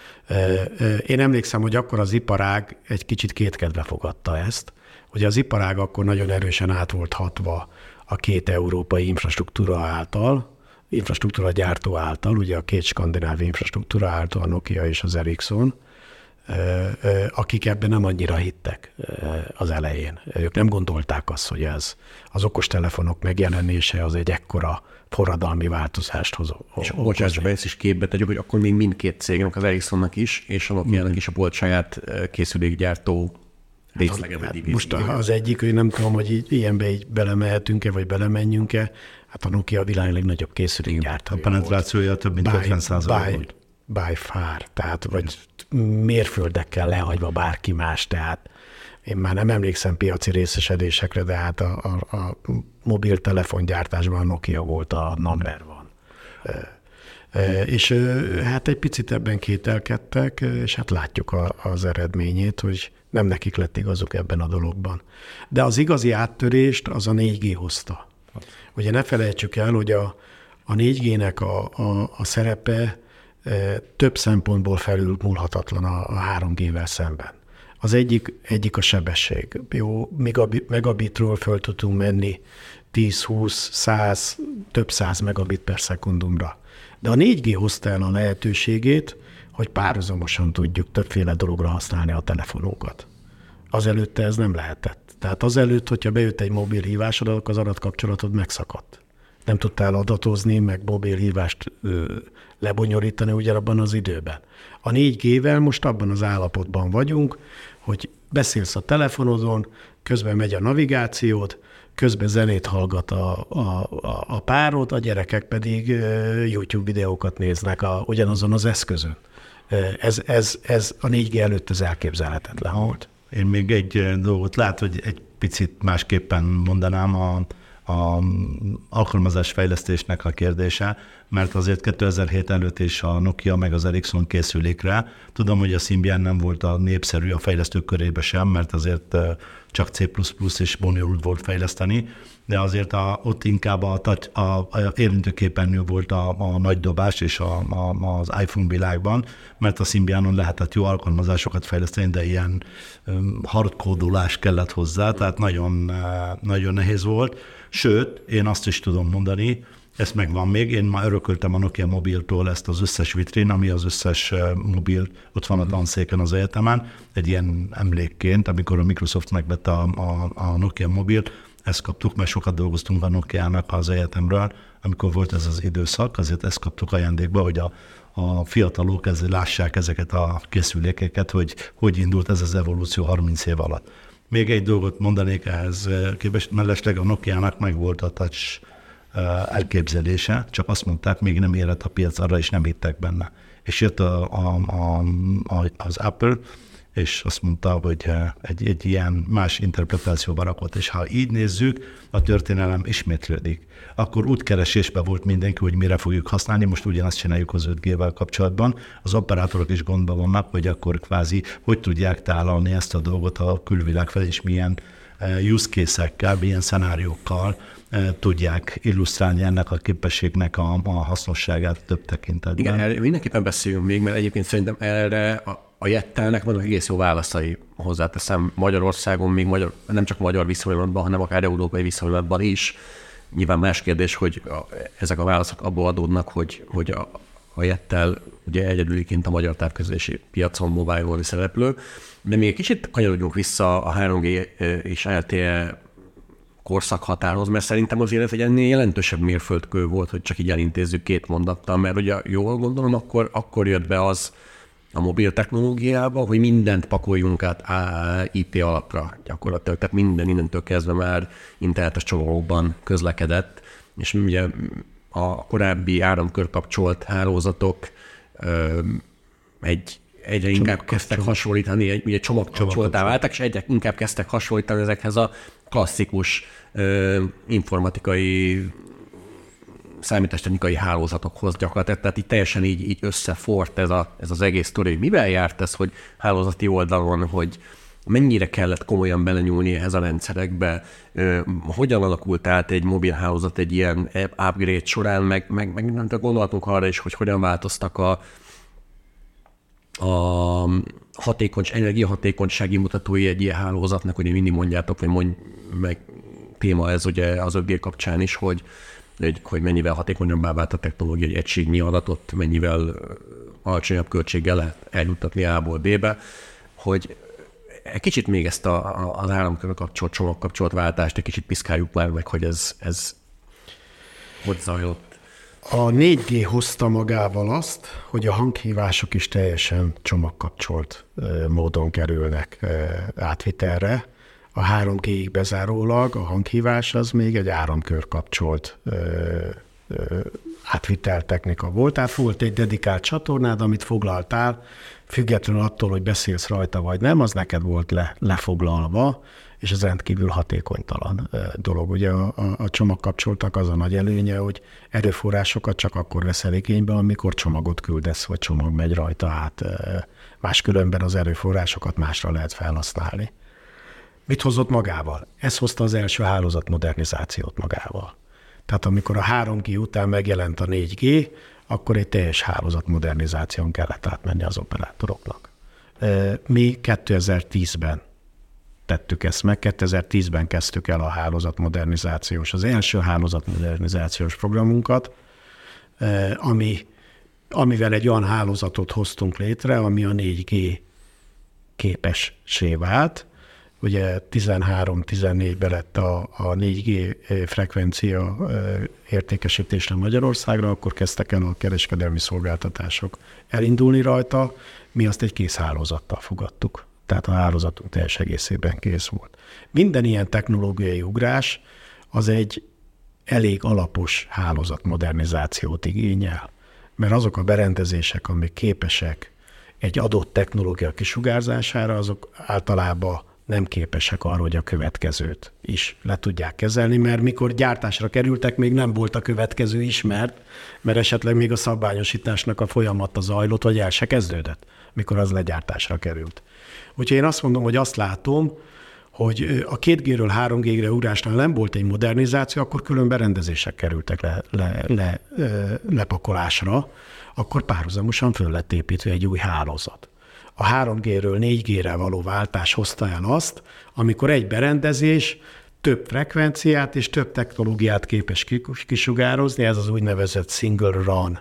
Én emlékszem, hogy akkor az iparág egy kicsit kétkedve fogadta ezt. Ugye az iparág akkor nagyon erősen át volt hatva a két európai infrastruktúra által, infrastruktúra gyártó által, ugye a két skandináv infrastruktúra által, a Nokia és az Ericsson, akik ebben nem annyira hittek az elején. Ők nem gondolták azt, hogy ez az okostelefonok megjelenése az egy ekkora forradalmi változást hoz. És bocsánat, csak ezt is képbe tegyük, hogy akkor még mindkét cégnek, az Ericssonnak is, és a Nokia-nak is a volt saját készülékgyártó részlege. Hát most az egyik, hogy nem tudom, hogy így, ilyenbe így belemehetünk-e, vagy belemenjünk-e, hát a Nokia a világ legnagyobb készülékgyártó. A penetrációja több mint ötven százalék volt. By far, tehát vagy mérföldekkel lehagyva bárki más, tehát én már nem emlékszem piaci részesedésekre, de hát a, a, a mobiltelefongyártásban a Nokia volt a number one. E, és hát egy picit ebben kételkedtek, és hát látjuk a, az eredményét, hogy nem nekik lett igazuk ebben a dologban. De az igazi áttörést az a négy G hozta. Ugye ne felejtsük el, hogy a, a négy G-nek a, a, a szerepe több szempontból felülmúlhatatlan a, a három G-vel szemben. Az egyik, egyik a sebesség. Jó, megabitról föl tudunk menni tíz, húsz, száz, több száz megabit per szekundumra. De a négy G hozta el a lehetőségét, hogy párhuzamosan tudjuk többféle dologra használni a telefonunkat. Azelőtte ez nem lehetett. Tehát azelőtt, hogyha bejött egy mobil hívásod, akkor az adatkapcsolatod megszakadt. Nem tudtál adatozni, meg mobilhívást ö, lebonyolítani ugyanabban az időben. A négy G-vel most abban az állapotban vagyunk, hogy beszélsz a telefonodon, közben megy a navigációd, közben zenét hallgat a, a, a párod, a gyerekek pedig YouTube videókat néznek a, ugyanazon az eszközön. Ez, ez, ez a négy G előtt ez elképzelhetetlen volt. Én még egy dolgot lát, hogy egy picit másképpen mondanám, a, a alkalmazás fejlesztésnek a kérdése, mert azért kétezer-hét előtt is a Nokia meg az Ericsson készülik rá. Tudom, hogy a Symbian nem volt a népszerű a fejlesztők körébe sem, mert azért csak cé plusz plusz és bonyolult volt fejleszteni, de azért a, ott inkább a, a, a érintőképernyő volt a, a nagy dobás és a, a, az iPhone világban, mert a Symbianon lehetett jó alkalmazásokat fejleszteni, de ilyen um, hardkódolás kellett hozzá, tehát nagyon, nagyon nehéz volt. Sőt, én azt is tudom mondani, ez megvan még, én már örököltem a Nokia mobiltól ezt az összes vitrin, ami az összes mobil ott van a tanszéken az egyetemen, egy ilyen emlékként, amikor a Microsoft megvette a, a, a Nokia mobilt, ezt kaptuk, mert sokat dolgoztunk a Nokia-nak az egyetemről, amikor volt ez az időszak, azért ezt kaptuk ajándékba, hogy a, a fiatalok ezzel lássák ezeket a készülékeket, hogy hogy indult ez az evolúció harminc év alatt. Még egy dolgot mondanék ehhez képest, mellesleg a Nokia-nak meg volt a touch elképzelése, csak azt mondták, még nem érett a piac arra, és nem hittek benne. És jött a, a, a, a, az Apple, és azt mondta, hogy egy, egy ilyen más interpretációba rakott, és ha így nézzük, a történelem ismétlődik. Akkor útkeresésben volt mindenki, hogy mire fogjuk használni, most ugyanazt csináljuk az öt G-vel kapcsolatban. Az operátorok is gondban vannak, hogy akkor kvázi, hogy tudják tálalni ezt a dolgot a külvilág felé, és milyen use case-ekkel, milyen szenáriókkal tudják illusztrálni ennek a képességnek a, a hasznosságát több tekintetben. Igen, erre mindenképpen beszéljünk még, mert egyébként szerintem erre a, a Jettelnek vannak egész jó válaszai, hozzáteszem. Magyarországon még magyar, nem csak magyar viszonylatban, hanem akár európai viszonylatban is. Nyilván más kérdés, hogy a, ezek a válaszok abból adódnak, hogy, hogy a, a Jettel ugye egyedüliként a magyar távközlési piacon mobile szereplő, de még kicsit kanyarodjunk vissza a három G és el té e korszakhatárhoz, mert szerintem azért ez egy ennél jelentősebb mérföldkő volt, hogy csak így elintézzük két mondattal, mert ugye jól gondolom, akkor, akkor jött be az a mobil technológiába, hogy mindent pakoljunk át i pé alapra gyakorlatilag, tehát minden innentől kezdve már internetes csomagokban közlekedett, és ugye a korábbi áramkörkapcsolt hálózatok egy egyre inkább kezdtek hasonlítani, egy, ugye csomagkapcsoltá váltak, és egyre inkább kezdtek hasonlítani ezekhez a klasszikus ö, informatikai, számítástechnikai hálózatokhoz gyakorlatilag. Tehát így teljesen így, így összefort ez, a, ez az egész sztori. Mivel járt ez, hogy hálózati oldalon, hogy mennyire kellett komolyan belenyúlni ehhez a rendszerekbe, ö, hogyan alakult át egy mobil hálózat egy ilyen upgrade során, meg, meg, meg nem gondoltunk arra is, hogy hogyan változtak a a hatékony, energiahatékonysági mutatói egy ilyen hálózatnak, hogy mindig mondjátok, vagy mondj meg téma ez ugye az öt G kapcsán is, hogy, hogy mennyivel hatékonyabbá vált a technológia, egy egységnyi adatot mennyivel alacsonyabb költséggel lehet eljuttatni A-ból B-be, hogy egy kicsit még ezt a, a, az áramkörbe kapcsolt, csomagkapcsolt váltást egy kicsit piszkáljuk már meg, hogy ez, ez hogy zajlott. A négy G hozta magával azt, hogy a hanghívások is teljesen csomagkapcsolt módon kerülnek átvitelre. A három G-ig bezárólag a hanghívás az még egy áramkör kapcsolt átvitel technika volt. Tehát volt egy dedikált csatornád, amit foglaltál, függetlenül attól, hogy beszélsz rajta vagy nem, az neked volt le, lefoglalva, és ez rendkívül hatékonytalan dolog. Ugye a, a, a csomagkapcsoltak az a nagy előnye, hogy erőforrásokat csak akkor veszel igénybe, amikor csomagot küldesz, vagy csomag megy rajta át. Máskülönben az erőforrásokat másra lehet felhasználni. Mit hozott magával? Ez hozta az első hálózatmodernizációt magával. Tehát amikor a három G után megjelent a négy G, akkor egy teljes hálózatmodernizáción kellett átmenni az operátoroknak. Mi kétezer-tízben tettük ezt meg, kétezer-tízben kezdtük el a hálózatmodernizációs, az első hálózatmodernizációs programunkat, ami, amivel egy olyan hálózatot hoztunk létre, ami a négy G képessé vált. Ugye tizenhárom tizennégyben lett a, a négy G frekvencia értékesítésre Magyarországra, akkor kezdtek el a kereskedelmi szolgáltatások elindulni rajta, mi azt egy kész hálózattal fogadtuk. Tehát a hálózatunk teljes egészében kész volt. Minden ilyen technológiai ugrás az egy elég alapos hálózatmodernizációt igényel, mert azok a berendezések, amik képesek egy adott technológia kisugárzására, azok általában nem képesek arra, hogy a következőt is le tudják kezelni, mert mikor gyártásra kerültek, még nem volt a következő ismert, mert esetleg még a szabványosításnak a folyamata zajlott, vagy el se kezdődött, mikor az legyártásra került. Úgyhogy én azt mondom, hogy azt látom, hogy a két G-ről három G-re ugrásnál nem volt egy modernizáció, akkor külön berendezések kerültek le, le, le, lepakolásra, akkor párhuzamosan föl lett építve egy új hálózat. A három G-ről négy G-re való váltás hozta el azt, amikor egy berendezés több frekvenciát és több technológiát képes kisugározni, ez az úgynevezett single run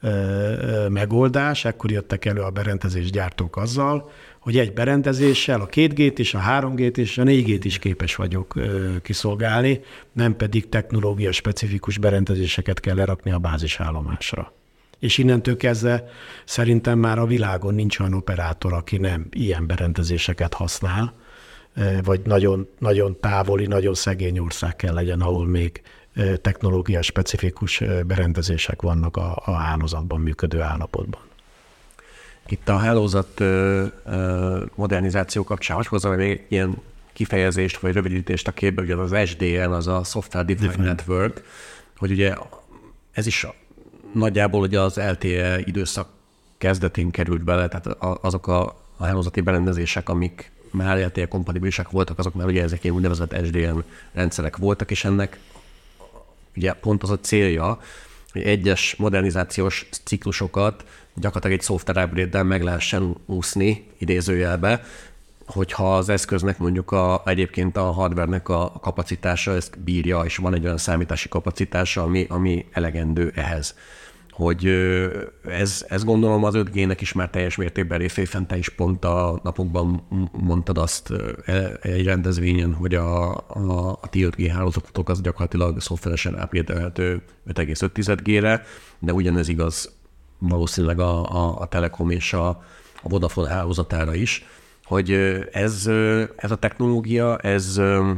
megoldás. Ekkor jöttek elő a berendezésgyártók azzal, hogy egy berendezéssel a két G-t és a három G-t és a négy G-t is képes vagyok kiszolgálni, nem pedig technológia specifikus berendezéseket kell lerakni a bázisállomásra. És innentől kezdve szerintem már a világon nincs olyan operátor, aki nem ilyen berendezéseket használ, vagy nagyon, nagyon távoli, nagyon szegény ország kell legyen, ahol még technológia specifikus berendezések vannak a, a hálózatban működő állapotban. Itt a hálózat modernizáció kapcsán hozom még egy ilyen kifejezést vagy rövidítést a képbe, ugye az es dé en, az a Software Defined Network, hogy ugye ez is nagyjából ugye az el té e időszak kezdetén került bele, tehát azok a, a hálózati berendezések, amik már el té e-kompatibilisek voltak, azok már ugye ezek ilyen úgynevezett es dé en rendszerek voltak, és ennek ugye pont az a célja, hogy egyes modernizációs ciklusokat gyakorlatilag egy software upgrade-del meg lehessen úszni idézőjelbe, hogyha az eszköznek mondjuk a, egyébként a hardware-nek a kapacitása ezt bírja, és van egy olyan számítási kapacitása, ami, ami elegendő ehhez. Hogy ez, ez gondolom az öt G-nek is már teljes mértékben részében, te is pont a napokban mondtad azt egy rendezvényen, hogy a, a, a ti öt G hálózatok az gyakorlatilag szoftveresen upgrade-elhető öt egész öt G-re, de ugyanez igaz valószínűleg a, a, a Telekom és a, a Vodafone hálózatára is, hogy ez, ez a technológia, ez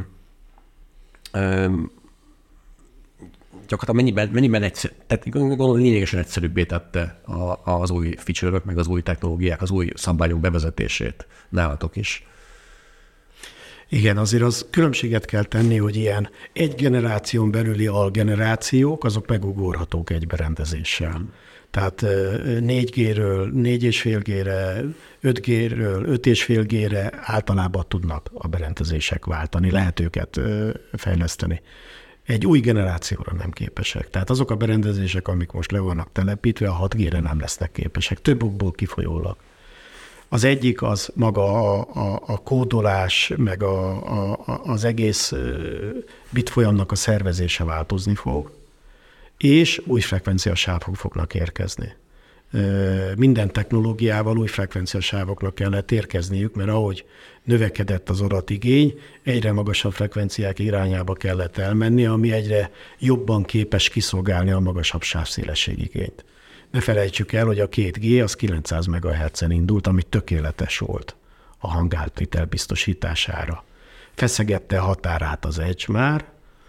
gyakorlatilag mennyiben, mennyiben egyszer, tehát gondolom lényegesen egyszerűbbé tette a, az új feature-ök, meg az új technológiák, az új szabályok bevezetését nálatok is. Igen, azért az különbséget kell tenni, hogy ilyen egy generáción belüli algenerációk, azok megugorhatók egy berendezéssel. Tehát négy G-ről négy és fél G-re, öt G-ről öt és fél G-re általában tudnak a berendezések váltani, lehet őket fejleszteni. Egy új generációra nem képesek. Tehát azok a berendezések, amik most le vannak telepítve, a hat G-re nem lesznek képesek. Több okból kifolyólag. Az egyik az maga a, a, a kódolás, meg a, a, az egész bitfolyamnak a szervezése változni fog, és új frekvenciasávok fognak érkezni. Minden technológiával új frekvenciasávoknak kellett érkezniük, mert ahogy növekedett az adatigény, egyre magasabb frekvenciák irányába kellett elmenni, ami egyre jobban képes kiszolgálni a magasabb sávszélességigényt. Ne felejtsük el, hogy a két G az kilencszáz megahertzen indult, ami tökéletes volt a hangátvitel biztosítására. Feszegette a határát az Edge már,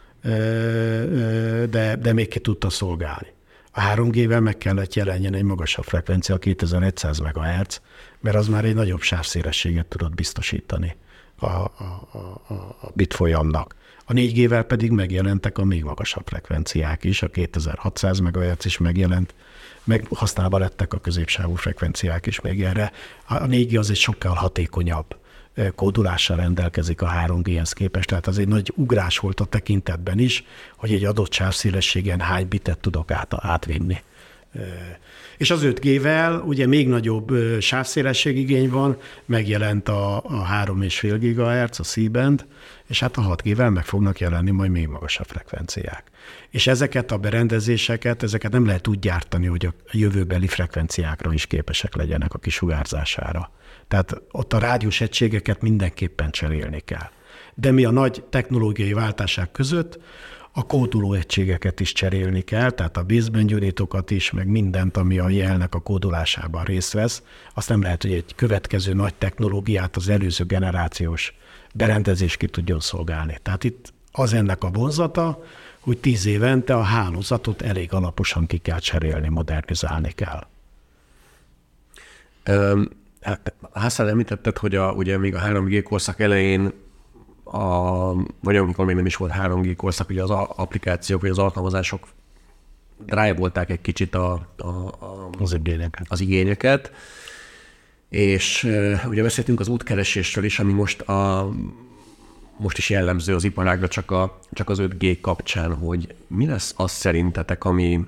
de, de még ki tudta szolgálni. A három G-vel meg kellett jelenjen egy magasabb frekvencia, kétezer-száz megahertz, mert az már egy nagyobb sávszélességet tudott biztosítani a, a, a, a bitfolyamnak. A négy G-vel pedig megjelentek a még magasabb frekvenciák is, a kétezer-hatszáz megahertz is megjelent, meg használva lettek a középsávú frekvenciák is még erre. A négy G az egy sokkal hatékonyabb kódolással rendelkezik a három G-hez képest, tehát az egy nagy ugrás volt a tekintetben is, hogy egy adott sávszélességen hány bitet tudok át, átvinni. És az öt G-vel ugye még nagyobb sávszélességigény van, megjelent a, a három egész öt gigahertz, a C-band, és hát a hat G-vel meg fognak jelenni majd még magasabb frekvenciák. És ezeket a berendezéseket, ezeket nem lehet úgy gyártani, hogy a jövőbeli frekvenciákra is képesek legyenek a kisugárzására. Tehát ott a rádiós egységeket mindenképpen cserélni kell. De mi a nagy technológiai váltásák között a kódoló egységeket is cserélni kell, tehát a baseband unitokat is, meg mindent, ami a jelnek a kódolásában részt vesz. Azt nem lehet, hogy egy következő nagy technológiát az előző generációs berendezés ki tudjon szolgálni. Tehát itt az ennek a vonzata, hogy tíz évente a hálózatot elég alaposan ki kell cserélni, modernizálni kell. Hát Házszán említetted, hogy a, ugye még a három G korszak elején, a, vagy amikor még nem is volt három G korszak, ugye az applikációk, vagy az alkalmazások drive-olták egy kicsit a, a, a, az, igényeket. az igényeket. És uh, ugye beszéltünk az útkeresésről is, ami most, a, most is jellemző az iparágra csak, a, csak az öt G kapcsán, hogy mi lesz az szerintetek, ami,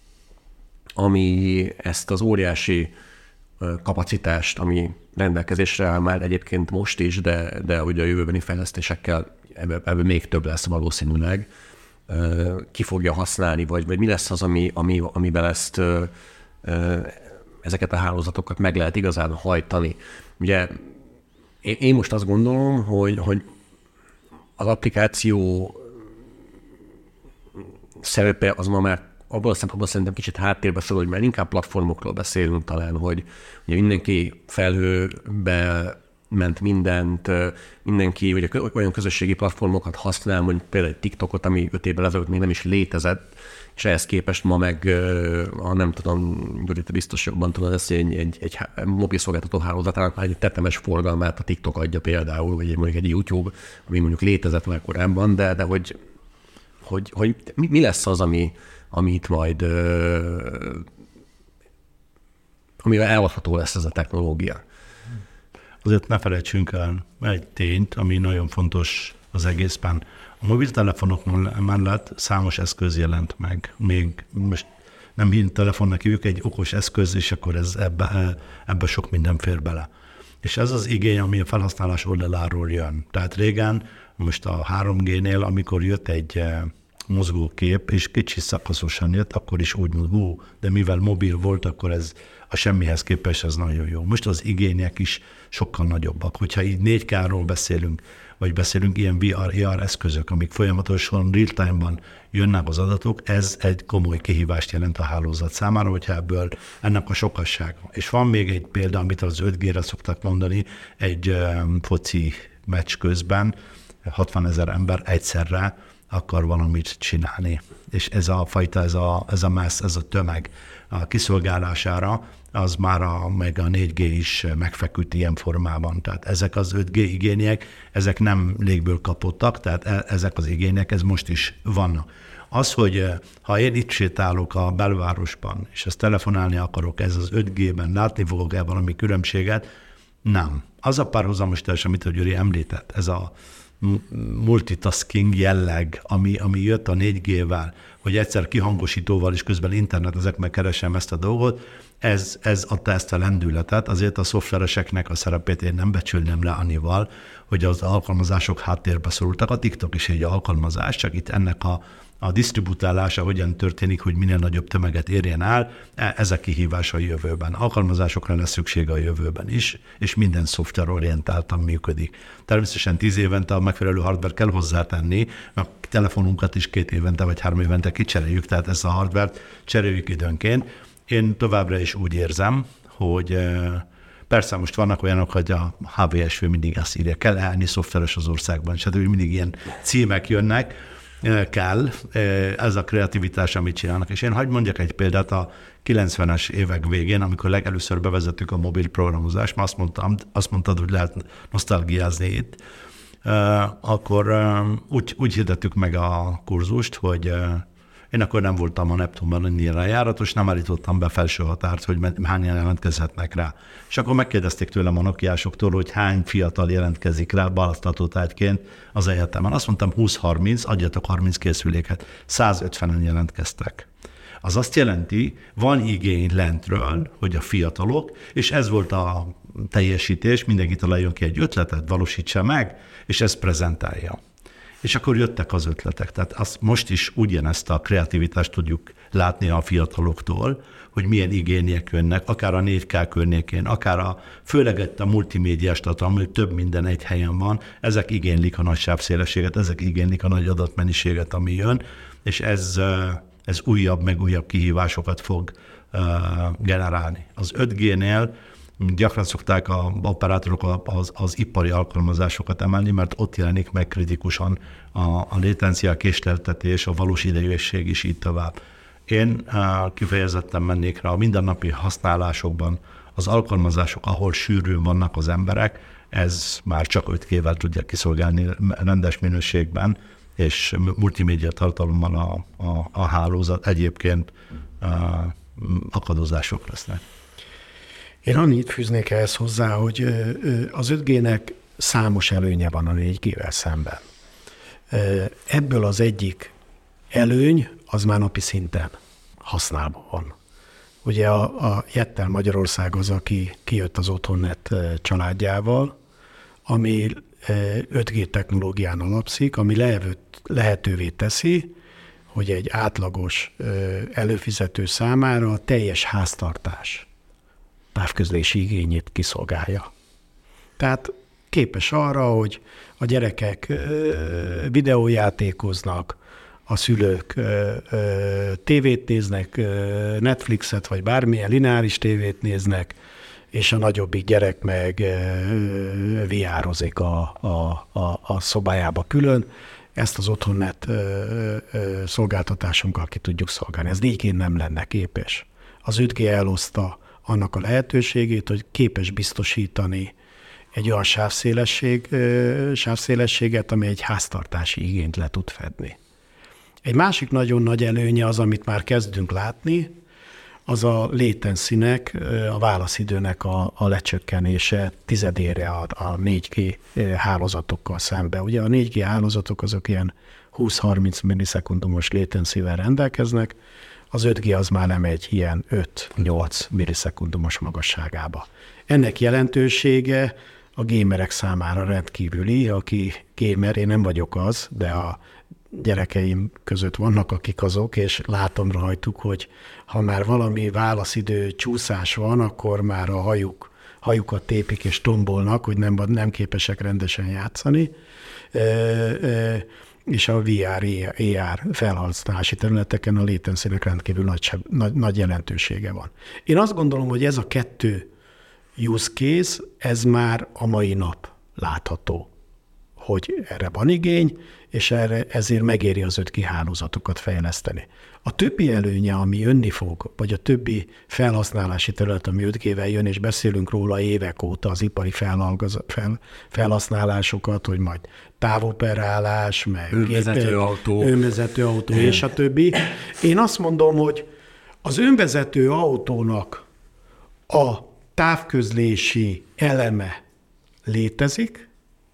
ami ezt az óriási kapacitást, ami rendelkezésre áll már egyébként most is, de, de ugye a jövőbeni fejlesztésekkel ebből, ebből még több lesz valószínűleg, ki fogja használni, vagy, vagy mi lesz az, ami, ami, amiben ezt, ezeket a hálózatokat meg lehet igazán hajtani. Ugye én most azt gondolom, hogy, hogy az applikáció szerepe az ma már abban a szempontból szerintem kicsit háttérbe szorul, hogy már inkább platformokról beszélünk talán, hogy ugye mindenki felhőbe ment mindent, mindenki ugye olyan közösségi platformokat használ, mondjuk például egy TikTokot, ami öt évvel ezelőtt még nem is létezett, és ehhez képest ma meg, ha nem tudom, Gyuri, te biztos jobban tudod ezt, egy, egy, egy mobil szolgáltató hálózatának egy tetemes forgalmát a TikTok adja például, vagy mondjuk egy YouTube, ami mondjuk létezett már korábban, de, de hogy, hogy, hogy mi, mi lesz az, ami, ami itt majd, amivel elvadható lesz ez a technológia? Azért ne felejtsünk el egy tényt, ami nagyon fontos az egészben. A mobiltelefonok mellett számos eszköz jelent meg. Még most nem hív telefonnak hívjuk, egy okos eszköz, és akkor ez ebbe, ebbe sok minden fér bele. És ez az igény, ami a felhasználás oldaláról jön. Tehát régen, most a három G-nél, amikor jött egy mozgókép, és kicsi szakaszosan jött, akkor is úgy mondjuk, hú, de mivel mobil volt, akkor ez a semmihez képest ez nagyon jó. Most az igények is sokkal nagyobbak. Hogyha így négy K-ról beszélünk, vagy beszélünk ilyen V R, A R eszközök, amik folyamatosan real-time-ban jönnek az adatok, ez egy komoly kihívást jelent a hálózat számára, hogyha ebből ennek a sokassága. És van még egy példa, amit az öt G-re szoktak mondani, egy um, foci meccs közben hatvanezer ember egyszerre akar valamit csinálni. És ez a fajta, ez a, ez a mass, ez a tömeg a kiszolgálására, az már a, meg a négy G is megfeküdt ilyen formában. Tehát ezek az öt G igények, ezek nem légből kapottak, tehát e, ezek az igények, ez most is vannak. Az, hogy ha én itt sétálok a belvárosban, és ezt telefonálni akarok, ez az öt G-ben, látni fogok-e valami különbséget? Nem. Az a párhuzamos, amit a Gyuri említett, ez a multitasking jelleg, ami, ami jött a négy G-vel, hogy egyszer kihangosítóval is közben internet, ezek megkeresem ezt a dolgot, ez, ez adta ezt a lendületet, azért a szoftvereseknek a szerepét én nem becsülném le annyival, hogy az alkalmazások háttérbe szorultak. A TikTok is egy alkalmazás, csak itt ennek a, a disztributálása hogyan történik, hogy minél nagyobb tömeget érjen el, ez a kihívás a jövőben. Alkalmazásokra lesz szüksége a jövőben is, és minden szoftverorientáltan működik. Természetesen tíz évente a megfelelő hardware kell hozzátenni, a telefonunkat is két évente vagy három évente kicseréljük, tehát ezt a hardware-t cseréljük időnként. Én továbbra is úgy érzem, hogy persze most vannak olyanok, hogy a há vé es mindig azt írja, kell állni szoftveres az országban, és hát mindig ilyen címek jönnek, kell, ez a kreativitás, amit csinálnak. És én hadd mondjak egy példát, a kilencvenes évek végén, amikor legelőször bevezettük a mobil programozást, azt mondtam, azt mondtad, hogy lehet nosztalgiázni itt, akkor úgy, úgy hirdettük meg a kurzust, hogy én akkor nem voltam a Neptunban annyira járatos, nem állítottam be felső határt, hogy hányan jelentkezhetnek rá. És akkor megkérdezték tőlem a nokiásoktól, hogy hány fiatal jelentkezik rá választatótárgyként az egyetemen. Azt mondtam húsz-harminc, adjatok harminc készüléket. százötvenen jelentkeztek. Az azt jelenti, van igény lentről, hogy a fiatalok, és ez volt a teljesítés, mindenki találjon ki egy ötletet, valósítsa meg, és ezt prezentálja. És akkor jöttek az ötletek. Tehát azt most is ugyanezt a kreativitást tudjuk látni a fiataloktól, hogy milyen igények jönnek, akár a négy K környékén, akár a, főleg a multimédiás tartalom, hogy több minden egy helyen van, ezek igénylik a nagy sávszélességet, ezek igénylik a nagy adatmennyiséget, ami jön, és ez, ez újabb, meg újabb kihívásokat fog generálni. Az öt G-nél gyakran szokták az operátorok az, az ipari alkalmazásokat emelni, mert ott jelenik meg kritikusan a, a latencia, a késleltetés, a valós idejűesség is így tovább. Én kifejezetten mennék rá a mindennapi használásokban az alkalmazások, ahol sűrűn vannak az emberek, ez már csak öt G-vel tudja kiszolgálni rendes minőségben, és multimédia tartalommal a, a, a hálózat, egyébként a, akadozások lesznek. Én annyit fűznék ehhez hozzá, hogy az öt G-nek számos előnye van a négy G-vel szemben. Ebből az egyik előny, az már napi szinten használva van. Ugye a, a Jettel Magyarország az, aki kijött az Otthonnet családjával, ami öt G technológián alapszik, ami lehetővé teszi, hogy egy átlagos előfizető számára a teljes háztartás távközlési igényét kiszolgálja. Tehát képes arra, hogy a gyerekek videójátékoznak, a szülők tévét néznek, Netflixet, vagy bármilyen lineáris tévét néznek, és a nagyobbik gyerek meg vé ározik a, a, a, a szobájába külön. Ezt az Otthonnet szolgáltatásunkkal ki tudjuk szolgálni. Ez négy G nem lenne képes. Az öt G eloszta annak a lehetőségét, hogy képes biztosítani egy olyan sávszélesség, sávszélességet, ami egy háztartási igényt le tud fedni. Egy másik nagyon nagy előnye az, amit már kezdünk látni, az a latency-nek, a válaszidőnek a, a lecsökkenése tizedére a, a négy G hálózatokkal szembe. Ugye a négy G hálózatok azok ilyen húsz-harminc millisekundumos latency-vel rendelkeznek, az öt G az már nem egy ilyen öt-nyolc millisekundumos magasságába. Ennek jelentősége a gamerek számára rendkívüli, aki gamer, én nem vagyok az, de a gyerekeim között vannak, akik azok, és látom rajtuk, hogy ha már valami válaszidő csúszás van, akkor már a hajuk, hajukat tépik és tombolnak, hogy nem, nem képesek rendesen játszani, e, e, és a vé er, á er felhasználási területeken a latency-nek rendkívül nagy, nagy, nagy jelentősége van. Én azt gondolom, hogy ez a kettő use case, ez már a mai nap látható, hogy erre van igény, és erre, ezért megéri az öt G hálózatokat fejleszteni. A többi előnye, ami jönni fog, vagy a többi felhasználási terület, ami öt G-vel jön, és beszélünk róla évek óta az ipari fel, felhasználásokat, hogy majd távoperálás, meg önvezető autó, önvezető autó és a többi. Én azt mondom, hogy az önvezető autónak a távközlési eleme létezik,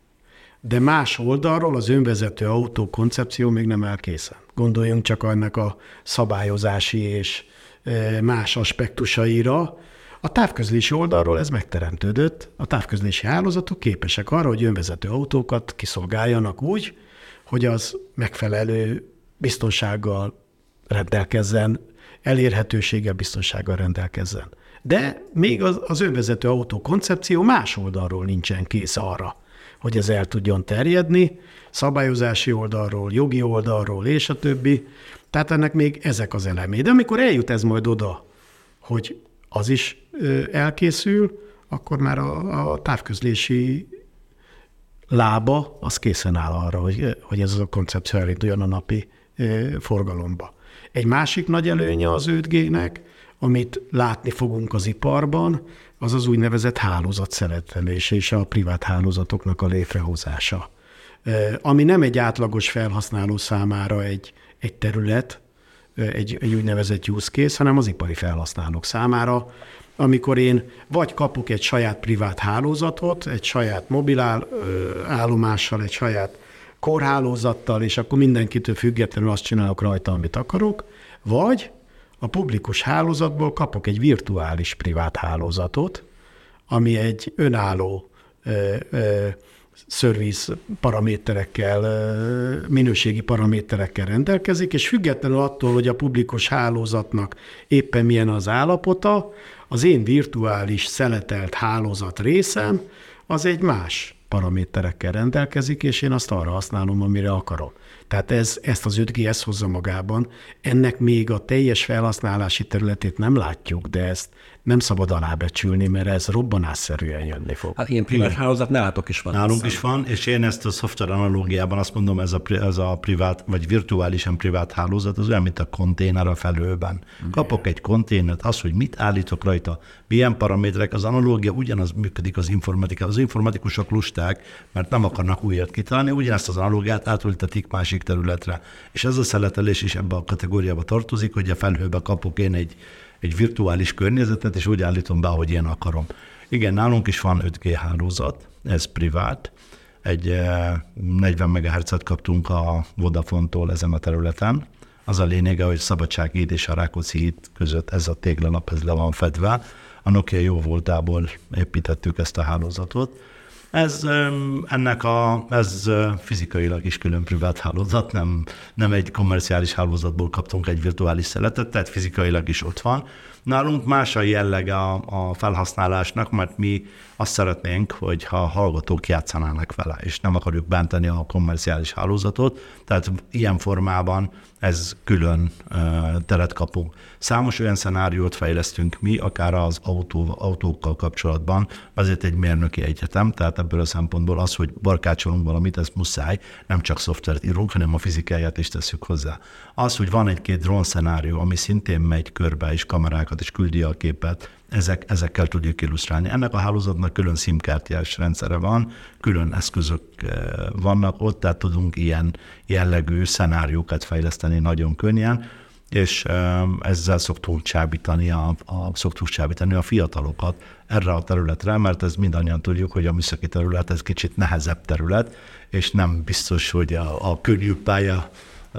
de más oldalról az önvezető autó koncepció még nem áll készen. Gondoljunk csak annak a szabályozási és más aspektusaira. A távközlési oldalról ez megteremtődött. A távközlési hálózatok képesek arra, hogy önvezető autókat kiszolgáljanak úgy, hogy az megfelelő biztonsággal rendelkezzen, elérhetőséggel, biztonsággal rendelkezzen. De még az, az önvezető autó koncepció más oldalról nincsen kész arra, hogy ez el tudjon terjedni, szabályozási oldalról, jogi oldalról, és a többi. Tehát ennek még ezek az elemei. De amikor eljut ez majd oda, hogy az is elkészül, akkor már a, a távközlési lába az készen áll arra, hogy, hogy ez a koncepció elinduljon a napi forgalomba. Egy másik nagy előnye az öt G-nek, amit látni fogunk az iparban, az az úgynevezett hálózatszeletelése és a privát hálózatoknak a létrehozása. Ami nem egy átlagos felhasználó számára egy, egy terület, egy, egy úgynevezett use case, hanem az ipari felhasználók számára, amikor én vagy kapok egy saját privát hálózatot, egy saját mobil állomással, egy saját kórhálózattal, és akkor mindenkitől függetlenül azt csinálok rajta, amit akarok, vagy a publikus hálózatból kapok egy virtuális privát hálózatot, ami egy önálló ö, ö, szerviz paraméterekkel, ö, minőségi paraméterekkel rendelkezik, és függetlenül attól, hogy a publikus hálózatnak éppen milyen az állapota, az én virtuális szeletelt hálózat részem az egy más paraméterekkel rendelkezik, és én azt arra használom, amire akarom. Tehát ez, ezt az öt G ezt hozza magában. Ennek még a teljes felhasználási területét nem látjuk, de ezt nem szabad alábecsülni, mert ez robbanásszerűen jönni fog. Hát ilyen privát hálózat nálatok is van. Nálunk is van, és én ezt a szoftver analógiában azt mondom, ez a, ez a privát, vagy virtuálisan privát hálózat, az olyan, mint a konténer a felhőben. Kapok egy konténert, az, hogy mit állítok rajta, milyen paraméterek, az analógia ugyanaz működik az informatika. Az informatikusok lusták, mert nem akarnak újat kitalálni, ugyanezt az analógiát átültetik másik területre. És ez a szeletelés is ebbe a kategóriába tartozik, hogy a felhőbe kapok én egy, egy virtuális környezetet, és úgy állítom be, ahogy én akarom. Igen, nálunk is van öt G hálózat, ez privát. Egy negyven megahertzet kaptunk a Vodafone-tól ezen a területen. Az a lényege, hogy Szabadsághíd és a Rákóczi híd között ez a téglalap, ez le van fedve. A Nokia jó voltából építettük ezt a hálózatot. Ez, ennek a, ez fizikailag is külön privát hálózat, nem, nem egy kommerciális hálózatból kaptunk egy virtuális szeletet, tehát fizikailag is ott van. Nálunk más a jellege a, a felhasználásnak, mert mi azt szeretnénk, hogyha hallgatók játszanának vele, és nem akarjuk bántani a kommerciális hálózatot, tehát ilyen formában ez külön uh, teret kapunk. Számos olyan szenáriót fejlesztünk mi, akár az autó, autókkal kapcsolatban, azért egy mérnöki egyetem, tehát ebből a szempontból az, hogy barkácsolunk valamit, ez muszáj, nem csak szoftvert írunk, hanem a fizikáját is tesszük hozzá. Az, hogy van egy-két drón szenárió, ami szintén megy körbe, és kamerákat, és küldi a képet, ezek, ezekkel tudjuk illusztrálni. Ennek a hálózatnak külön SIM-kártyás rendszere van, külön eszközök vannak ott, tehát tudunk ilyen jellegű szenáriókat fejleszteni nagyon könnyen, és ezzel szoktunk csábítani a, a, szoktuk csábítani a fiatalokat erre a területre, mert ez mindannyian tudjuk, hogy a műszaki terület ez kicsit nehezebb terület, és nem biztos, hogy a, a könnyű pálya,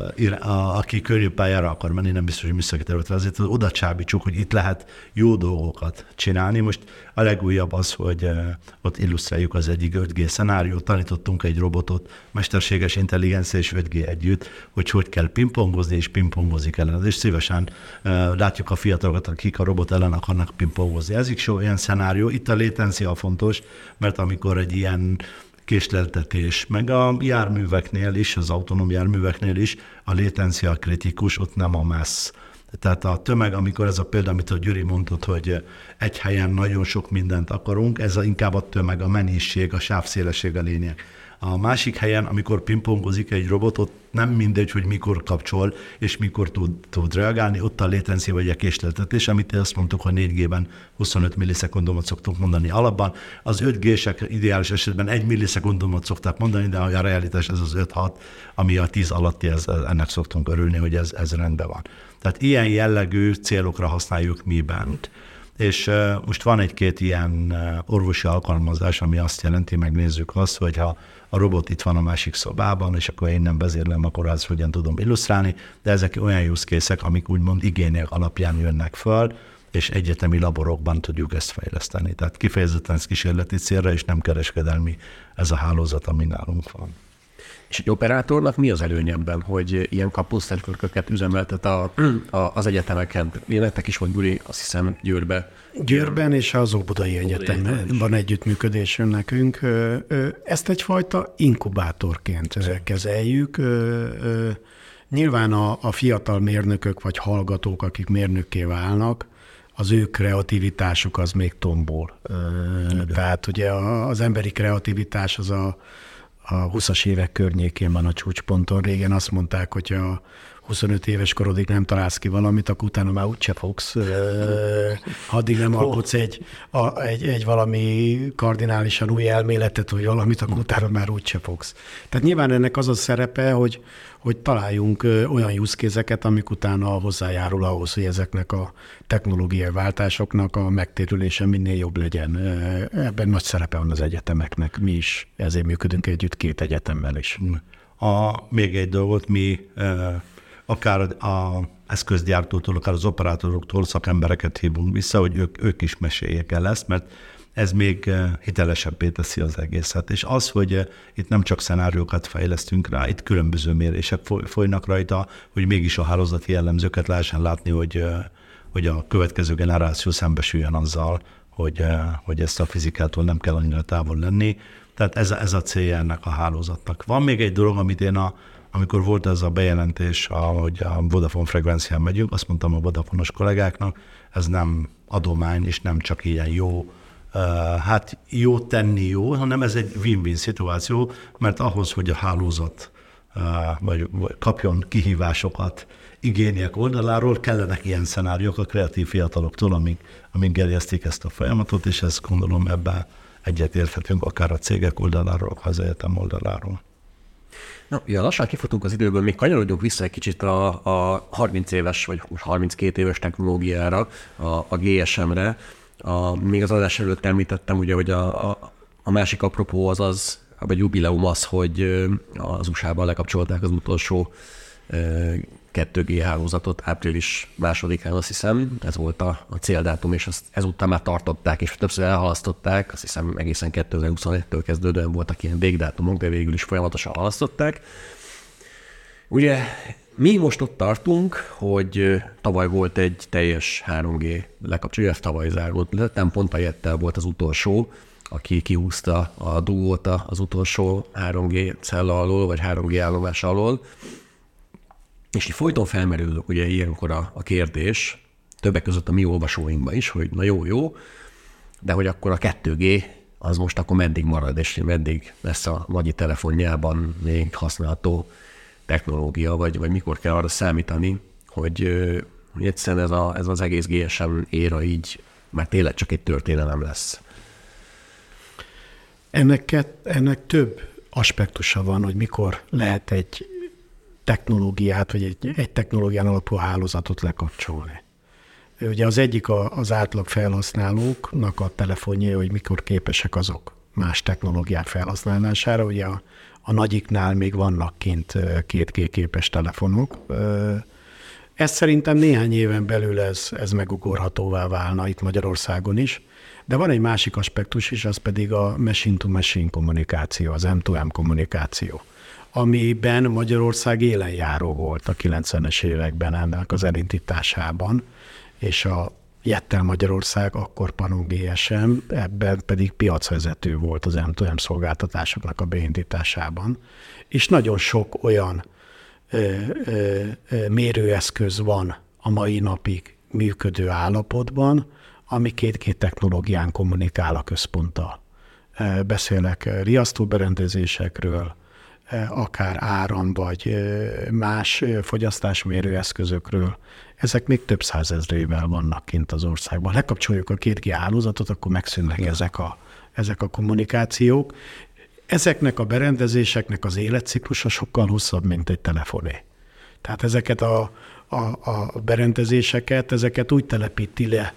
a, aki könnyű pályára akar menni, nem biztos, hogy műszaki területre. Azért oda csábítsuk, hogy itt lehet jó dolgokat csinálni. Most a legújabb az, hogy ott illusztráljuk az egyik öt G szenáriót, tanítottunk egy robotot, mesterséges intelligencia és öt G együtt, hogy hogy kell pingpongozni, és pingpongozik ellen. És szívesen látjuk a fiatalokat, akik a robot ellen akarnak pingpongozni. Ez is olyan szenárió. Itt a latencia fontos, mert amikor egy ilyen késleltetés, meg a járműveknél is, az autonóm járműveknél is a latencia kritikus, ott nem a messz. Tehát a tömeg, amikor ez a példa, amit a Gyuri mondott, hogy egy helyen nagyon sok mindent akarunk, ez a, inkább a tömeg, a mennyiség, a sávszélesség a lényeg. A másik helyen, amikor pingpongozik egy robotot, nem mindegy, hogy mikor kapcsol, és mikor tud, tud reagálni, ott a latencia vagy a késleltetés, amit azt mondtuk, hogy négy G-ben huszonöt millisekundumot szoktunk mondani alapban. Az öt G-sek ideális esetben egy millisekundumot szokták mondani, de a realitás ez az öt-hat, ami a tíz alatti, ez, ennek szoktunk örülni, hogy ez, ez rendben van. Tehát ilyen jellegű célokra használjuk mi bent. És uh, most van egy-két ilyen uh, orvosi alkalmazás, ami azt jelenti, megnézzük azt, hogy ha a robot itt van a másik szobában, és akkor én nem vezérlem, akkor az hogyan tudom illusztrálni, de ezek olyan use case-ek, amik úgymond igények alapján jönnek föl, és egyetemi laborokban tudjuk ezt fejleszteni. Tehát kifejezetten ez kísérleti célra, és nem kereskedelmi ez a hálózat, ami nálunk van. És egy operátornak mi az előnyebben, hogy ilyen kapuszterkörköket üzemeltet a, a, az egyetemeken? Nektek is van, Gyuri, azt hiszem Győrbe. Győrben és az Óbudai Egyetemben van együttműködésünk nekünk. Ezt egyfajta inkubátorként kezeljük. Nyilván a, a fiatal mérnökök vagy hallgatók, akik mérnökké válnak, az ő kreativitásuk az még tombol. Tehát ugye az emberi kreativitás az a A huszas évek környékén van a csúcsponton. Régen azt mondták, hogy a huszonöt éves korodig nem találsz ki valamit, akkor utána már úgyse fogsz. Ha addig nem alkotsz egy, a, egy, egy valami kardinálisan új elméletet, vagy valamit, akkor utána már úgyse fogsz. Tehát nyilván ennek az a szerepe, hogy, hogy találjunk olyan use case-eket, amik utána hozzájárul ahhoz, hogy ezeknek a technológiai váltásoknak a megtérülése minél jobb legyen. Ebben nagy szerepe van az egyetemeknek. Mi is ezért működünk együtt két egyetemmel is. A, még egy dolgot, mi akár az eszközgyártótól, akár az operátoroktól szakembereket hívunk vissza, hogy ők, ők is meséljék el ezt, mert ez még hitelesebbé teszi az egészet. És az, hogy itt nem csak szenáriókat fejlesztünk rá, itt különböző mérések folynak rajta, hogy mégis a hálózati jellemzőket lehessen látni, hogy, hogy a következő generáció szembesüljön azzal, hogy, hogy ezt a fizikától nem kell annyira távol lenni. Tehát ez a, ez a célja ennek a hálózatnak. Van még egy dolog, amit én a amikor volt ez a bejelentés, hogy a Vodafone frekvencián megyünk, azt mondtam a Vodafone-os kollégáknak, ez nem adomány, és nem csak ilyen jó, hát jó tenni jó, hanem ez egy win-win szituáció, mert ahhoz, hogy a hálózat vagy kapjon kihívásokat igények oldaláról, kellenek ilyen szenáriók a kreatív fiataloktól, amik, amik gerjesztik ezt a folyamatot, és ezt gondolom ebben egyetérthetünk akár a cégek oldaláról, akár az egyetem oldaláról. Na, ja, lassan kifutunk az időből, még kanyarodjunk vissza egy kicsit a, a harminc éves, vagy most harminckét éves technológiára, a, a gé es em-re. A, még az adás előtt említettem, ugye, hogy a, a, a másik apropó az az, vagy jubileum az, hogy az u es á-ban lekapcsolták az utolsó kettő gé hálózatot április másodikán, azt hiszem, ez volt a, a céldátum, és azt ezúttal már tartották, és többször elhalasztották, azt hiszem egészen kétezer-huszonegytől kezdődően voltak ilyen végdátumok, de végül is folyamatosan halasztották. Ugye mi most ott tartunk, hogy tavaly volt egy teljes három gé lekapcsolja, ez tavaly zárult le, nem pont a Jettel volt az utolsó, aki kihúzta a Duót az utolsó három gé cella alól, vagy három gé állomás alól. És így folyton felmerül ugye ilyenkor a, a kérdés, többek között a mi olvasóinkban is, hogy na jó, jó, de hogy akkor a kettő gé az most akkor meddig marad, és meddig lesz a nagyi telefonjában még használható technológia, vagy, vagy mikor kell arra számítani, hogy, hogy egyszerűen ez, a, ez az egész gé es em éra így már tényleg csak egy történelem lesz. Ennek, ennek több aspektusa van, hogy mikor lehet egy technológiát, vagy egy, egy technológián alapú hálózatot lekapcsolni. Ugye az egyik a, az átlag felhasználóknak a telefonja, hogy mikor képesek azok más technológiák felhasználására. Ugye a, a nagyiknál még vannak kint két gé képes telefonok. Ez szerintem néhány éven belül ez, ez megugorhatóvá válna itt Magyarországon is. De van egy másik aspektus is, az pedig a machine-to-machine kommunikáció, az em kettő em kommunikáció, amiben Magyarország élenjáró volt a kilencvenes években ennek az elindításában, és a Jettel Magyarország, akkor Pano gé es em, ebben pedig piacvezető volt az em kettő em szolgáltatásoknak a beindításában, és nagyon sok olyan ö, ö, ö, mérőeszköz van a mai napig működő állapotban, ami két gé technológián kommunikál a központtal. Beszélek riasztóberendezésekről, akár áram vagy más fogyasztásmérő eszközökről. Ezek még több százezrével vannak kint az országban. Lekapcsoljuk a két gé hálózatot, akkor megszűnnek ezek a, ezek a kommunikációk. Ezeknek a berendezéseknek az életciklusa sokkal hosszabb, mint egy telefoné. Tehát ezeket a, a, a berendezéseket, ezeket úgy telepíti le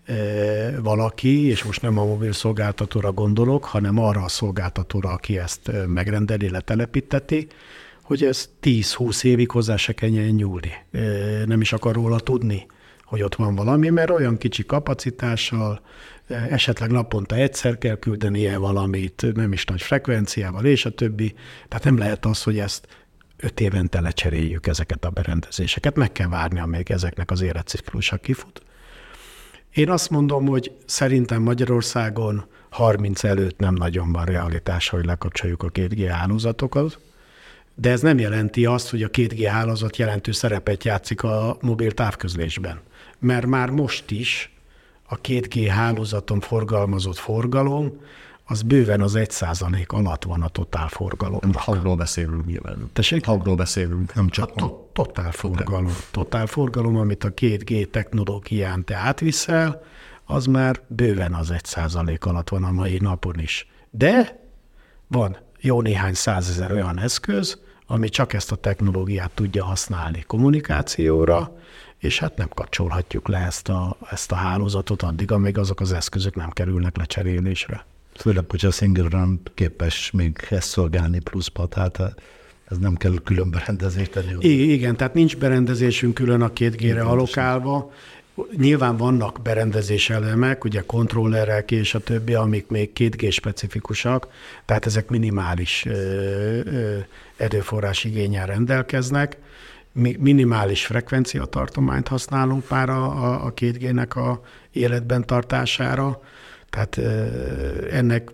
valaki, és most nem a mobil szolgáltatóra gondolok, hanem arra a szolgáltatóra, aki ezt megrendeli, letelepíteti, hogy ez tíz-húsz évig hozzá se kelljen nyúlni. Nem is akar róla tudni, hogy ott van valami, mert olyan kicsi kapacitással, esetleg naponta egyszer kell küldenie valamit, nem is nagy frekvenciával, és a többi. Tehát nem lehet az, hogy ezt öt évente lecseréljük ezeket a berendezéseket. Meg kell várni, amíg ezeknek az életciklusa kifut. Én azt mondom, hogy szerintem Magyarországon harminc előtt nem nagyon van realitás, hogy lekapcsoljuk a két gé hálózatokat, de ez nem jelenti azt, hogy a két gé hálózat jelentős szerepet játszik a mobil távközlésben. Mert már most is a két gé hálózaton forgalmazott forgalom, az bőven az egy százalék alatt van a totál forgalom. Hangról beszélünk nyilván. Tessék? Hangról beszélünk. Nem csak a to- totál forgalom. Totál forgalom, amit a két gé technológián te átviszel, az már bőven az egy százalék alatt van a mai napon is. De van jó néhány százezer olyan eszköz, ami csak ezt a technológiát tudja használni kommunikációra, és hát nem kapcsolhatjuk le ezt a, ezt a hálózatot addig, amíg azok az eszközök nem kerülnek lecserélésre. Főleg, hogy a single run képes még ezt szolgálni pluszba, tehát ez nem kell külön berendezést tenni. I- igen, tehát nincs berendezésünk külön a két gére alokálva. Nyilván vannak berendezés elemek, ugye kontrollerek és a többi, amik még két gé specifikusak, tehát ezek minimális ö, ö, erőforrás igénnyel rendelkeznek. Mi, minimális frekvenciatartományt használunk már a, a, a két gének a életben tartására, tehát ennek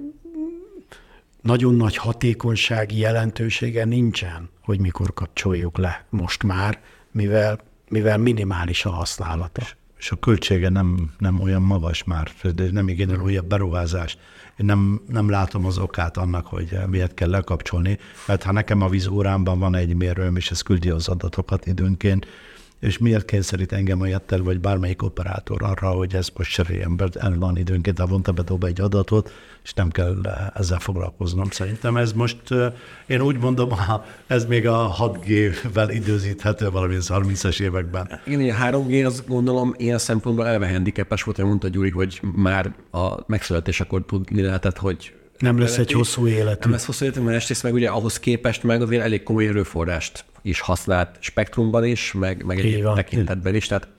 nagyon nagy hatékonysági jelentősége nincsen, hogy mikor kapcsoljuk le most már, mivel, mivel minimális a használata. és a költsége nem, nem olyan magas már, de nem igényel újabb beruházást. Én nem, nem látom az okát annak, hogy miért kell lekapcsolni, mert ha nekem a vízórámban van egy mérőm, és ez küldi az adatokat időnként, és miért kényszerít engem a Jettel, vagy bármelyik operátor arra, hogy ezt most cseréljem, mert el van időnként, havonta bedob egy adatot, és nem kell ezzel foglalkoznom. Szerintem ez most, én úgy mondom, ez még a hat G-vel időzíthető valami harmincas években. Igen, a három G az gondolom ilyen szempontból eleve handicapes volt, hogy mondta Gyuri, hogy már a megszületésekor tudni lehetett, hogy nem lesz egy hosszú életű. Nem lesz hosszú életű, másrészt meg ugye ahhoz képest meg azért elég komoly erőforrást is használt spektrumban is, meg, meg egy tekintetben is, tehát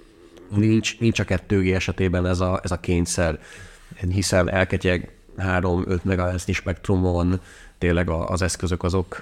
nincs, nincs a kettő G esetében ez a, ez a kényszer, hiszen elketyeg három-öt megahertz spektrumon, tényleg az eszközök azok,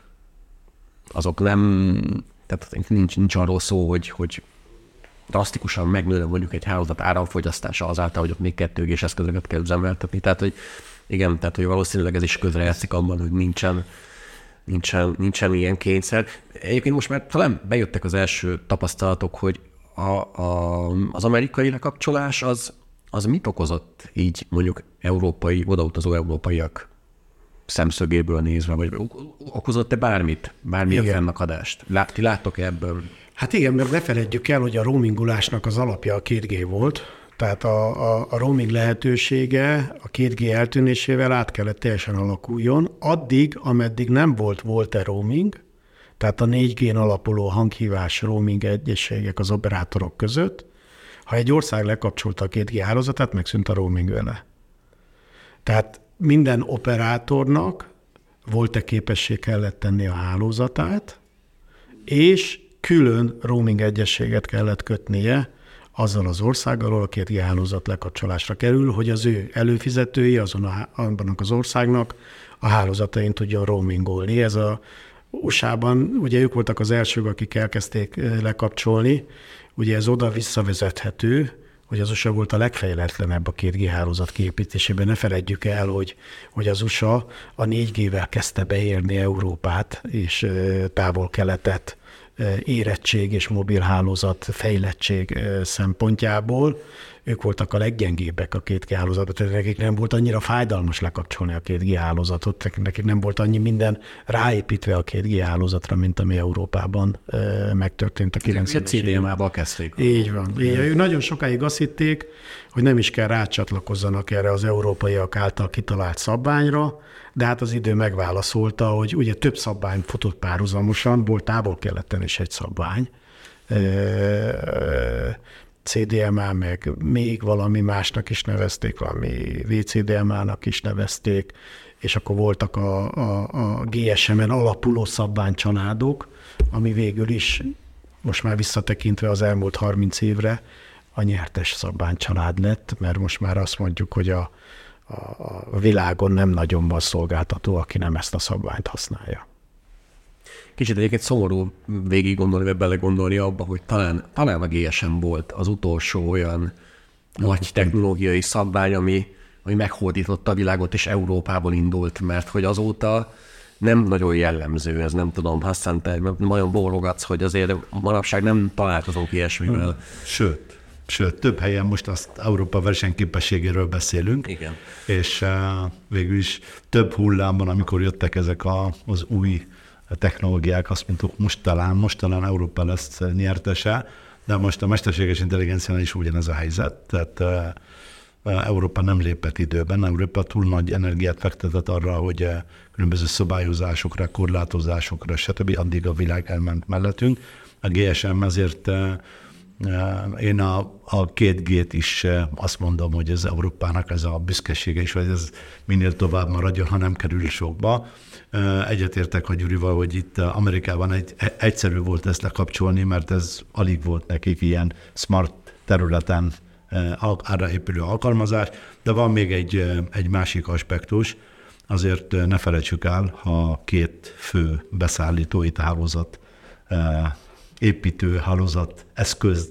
azok nem, tehát nincs, nincs arról szó, hogy, hogy drasztikusan megnőne mondjuk egy hálózat áramfogyasztása azáltal, hogy ott még kettő G-s eszközöket kell üzemeltetni, tehát hogy igen, tehát hogy valószínűleg ez is közrejátszik abban, hogy nincsen, nincsen, nincsen ilyen kényszer. Egyébként most már talán bejöttek az első tapasztalatok, hogy a, a, az amerikai lekapcsolás az, az mit okozott így mondjuk európai, odautazó európaiak szemszögéből nézve, vagy okozott-e bármit, bármilyen fennakadást? Lát, ti láttok ebből? Hát igen, mert ne feledjük el, hogy a roamingulásnak az alapja a két G volt, tehát a, a, a roaming lehetősége a két G eltűnésével át kellett teljesen alakuljon. Addig, ameddig nem volt volt-e roaming, tehát a négy G-n alapuló hanghívás roaming egyességek az operátorok között, ha egy ország lekapcsolta a két G hálózatát, megszűnt a roaming vele. Tehát minden operátornak volt-e képesség kellett tenni a hálózatát, és külön roaming egyességet kellett kötnie azzal az országgal, ahol a két G hálózat lekapcsolásra kerül, hogy az ő előfizetői azon a, abban az országnak a hálózatain tudjon roamingolni. Ez a u es á-ban, ugye ők voltak az elsők, akik elkezdték lekapcsolni, ugye ez oda visszavezethető, hogy az u es á volt a legfejletlenebb a két G hálózat kiépítésében. Ne feledjük el, hogy, hogy az u es á a négy G-vel kezdte beérni Európát és távol-keletet érettség és mobilhálózat fejlettség szempontjából. Ők voltak a leggyengébbek a két G hálózatban, tehát nekik nem volt annyira fájdalmas lekapcsolni a két G hálózatot, nekik nem volt annyi minden ráépítve a két G hálózatra, mint ami Európában megtörtént a kilencvenes években. cé dé em á-val kezdték. Így van. Ők nagyon sokáig azt hitték, hogy nem is kell rácsatlakozzanak erre az európaiak által kitalált szabványra, de hát az idő megválaszolta, hogy ugye több szabvány futott párhuzamosan, volt távol-keleten is egy szabvány, cé dé em á, meg még valami másnak is nevezték, valami vé cé dé em á-nak is nevezték, és akkor voltak a, a, a gé es em-en alapuló szabványcsaládok, ami végül is, most már visszatekintve az elmúlt harminc évre, a nyertes szabványcsalád lett, mert most már azt mondjuk, hogy a, a, a világon nem nagyon van szolgáltató, aki nem ezt a szabványt használja. Kicsit egyébként szomorú végig gondolni, vagy belegondolni abba, hogy talán, talán a gé es em volt az utolsó olyan nagy technológiai szabvány, ami, ami meghódította a világot, és Európából indult, mert hogy azóta nem nagyon jellemző, ez nem tudom, Hassan, te nagyon bólogatsz, hogy azért manapság nem találkozunk ilyesmivel. Sőt, sőt, több helyen most azt Európa versenyképességéről beszélünk, igen. És uh, végül is több hullámban, amikor jöttek ezek a, az új technológiák, azt mondtuk, most talán, most talán Európa lesz nyertese, de most a mesterséges intelligencián is ugyanez a helyzet, tehát uh, Európa nem lépett időben, Európa túl nagy energiát fektetett arra, hogy uh, különböző szabályozásokra, korlátozásokra, stb. Addig a világ elment mellettünk. A gé es em ezért uh, uh, én a, a két G-t is uh, azt mondom, hogy ez Európának ez a büszkesége is, hogy ez minél tovább maradjon, ha nem kerül sokba. Egyetértek, hogy Gyurival, hogy itt Amerikában egy, egyszerű volt ezt lekapcsolni, mert ez alig volt nekik ilyen smart területen arra épülő alkalmazás, de van még egy, egy másik aspektus, azért ne felejtsük el, ha két fő beszállító, itt hálózat, építő hálózat, eszköz,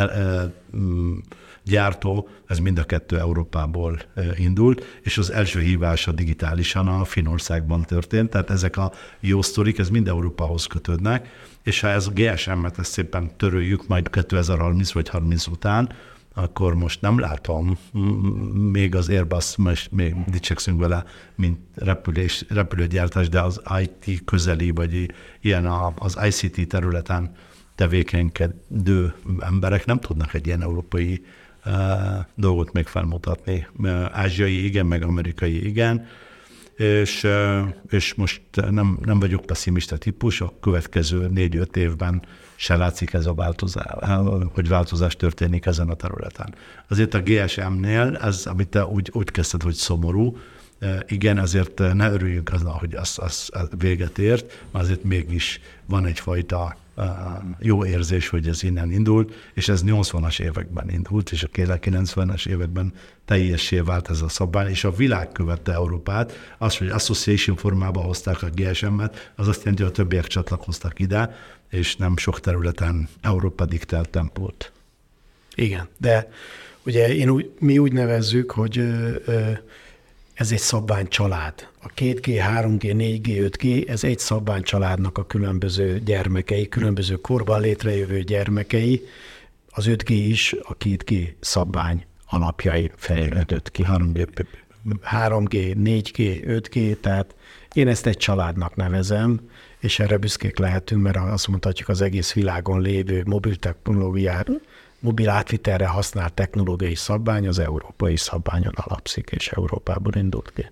gyártó, ez mind a kettő Európából indult, és az első hívás a digitálisan a Finnországban történt, tehát ezek a jó sztorik, ez mind Európához kötődnek, és ha ez a gé es em-et ezt szépen töröljük majd kétezer-harminc vagy harminc után, akkor most nem látom, még az Airbus, most még dicsekszünk vele, mint repülés, repülőgyártás, de az i té közeli, vagy ilyen az i cé té területen tevékenykedő emberek nem tudnak egy ilyen európai uh, dolgot még felmutatni. Ázsiai igen, meg amerikai igen, és, uh, és most nem, nem vagyok pessimista típus, a következő négy-öt évben se látszik ez a változás, hogy változás történik ezen a területen. Azért a gé es em-nél, ez, amit te úgy, úgy kezdted, hogy szomorú, igen, azért ne örüljünk azon, hogy az, az, az véget ért, mert azért mégis van egyfajta jó érzés, hogy ez innen indult, és ez nyolcvanas években indult, és a kilencvenes években teljessé vált ez a szabvány, és a világ követte Európát. Az, hogy association formában hozták a gé es em-et, az azt jelenti, hogy a többiek csatlakoztak ide, és nem sok területen Európa diktált tempót. Igen, de ugye én úgy, mi úgy nevezzük, hogy ö, ö, ez egy szabványcsalád. A két gé, három gé, négy gé, öt gé, ez egy szabványcsaládnak a különböző gyermekei, különböző korban létrejövő gyermekei. Az öt gé is a két gé szabvány alapjai fejlődött ki. három gé, három gé, négy gé, öt gé, tehát én ezt egy családnak nevezem, és erre büszkék lehetünk, mert azt mondhatjuk, az egész világon lévő mobil technológiára, mobil átvitelre használt technológiai szabvány az európai szabványon alapszik, és Európából indult ki.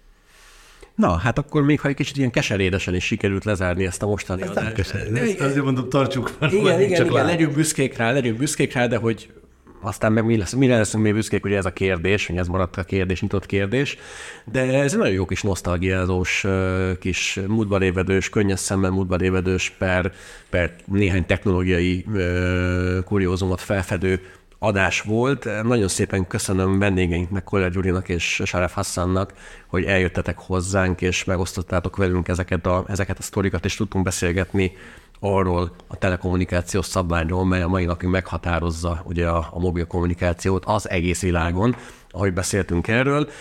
Na, hát akkor még ha egy kicsit ilyen keserédesen is sikerült lezárni ezt a mostani adást. Nem keserédes, azért mondom, tartsuk fel. Igen, igen, igen, legyünk büszkék rá, legyünk büszkék rá, de hogy aztán meg mi lesz, mire leszünk még büszkék, ugye ez a kérdés, hogy ez maradt a kérdés, nyitott kérdés, de ez egy nagyon jó kis nosztalgiázós, kis múltba lévedős, könnyes szemmel múltba lévedős per, per néhány technológiai kuriózumot felfedő adás volt. Nagyon szépen köszönöm vendégeinknek, Koller Gyurinak és Saref Hassannak, hogy eljöttetek hozzánk, és megosztottátok velünk ezeket a, ezeket a sztorikat, és tudtunk beszélgetni arról a telekommunikációs szabványról, mely a mai napig meghatározza ugye a, a mobil kommunikációt az egész világon, ahogy beszéltünk erről.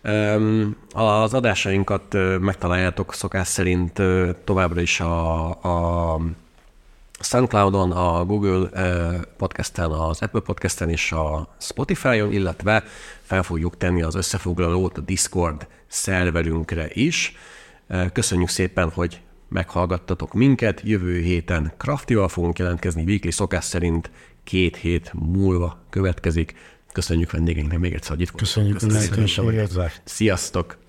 Az adásainkat megtaláljátok szokás szerint továbbra is a, a SoundCloudon, a Google podcasten, az Apple podcasten és a Spotify-on, illetve fel fogjuk tenni az összefoglalót a Discord szerverünkre is. Köszönjük szépen, hogy meghallgattatok minket. Jövő héten Craftival fogunk jelentkezni, weekly szokás szerint két hét múlva következik. Köszönjük vendégeinknek még egyszer, hogy itt voltunk. Köszönjük a lehetőséget. Sziasztok!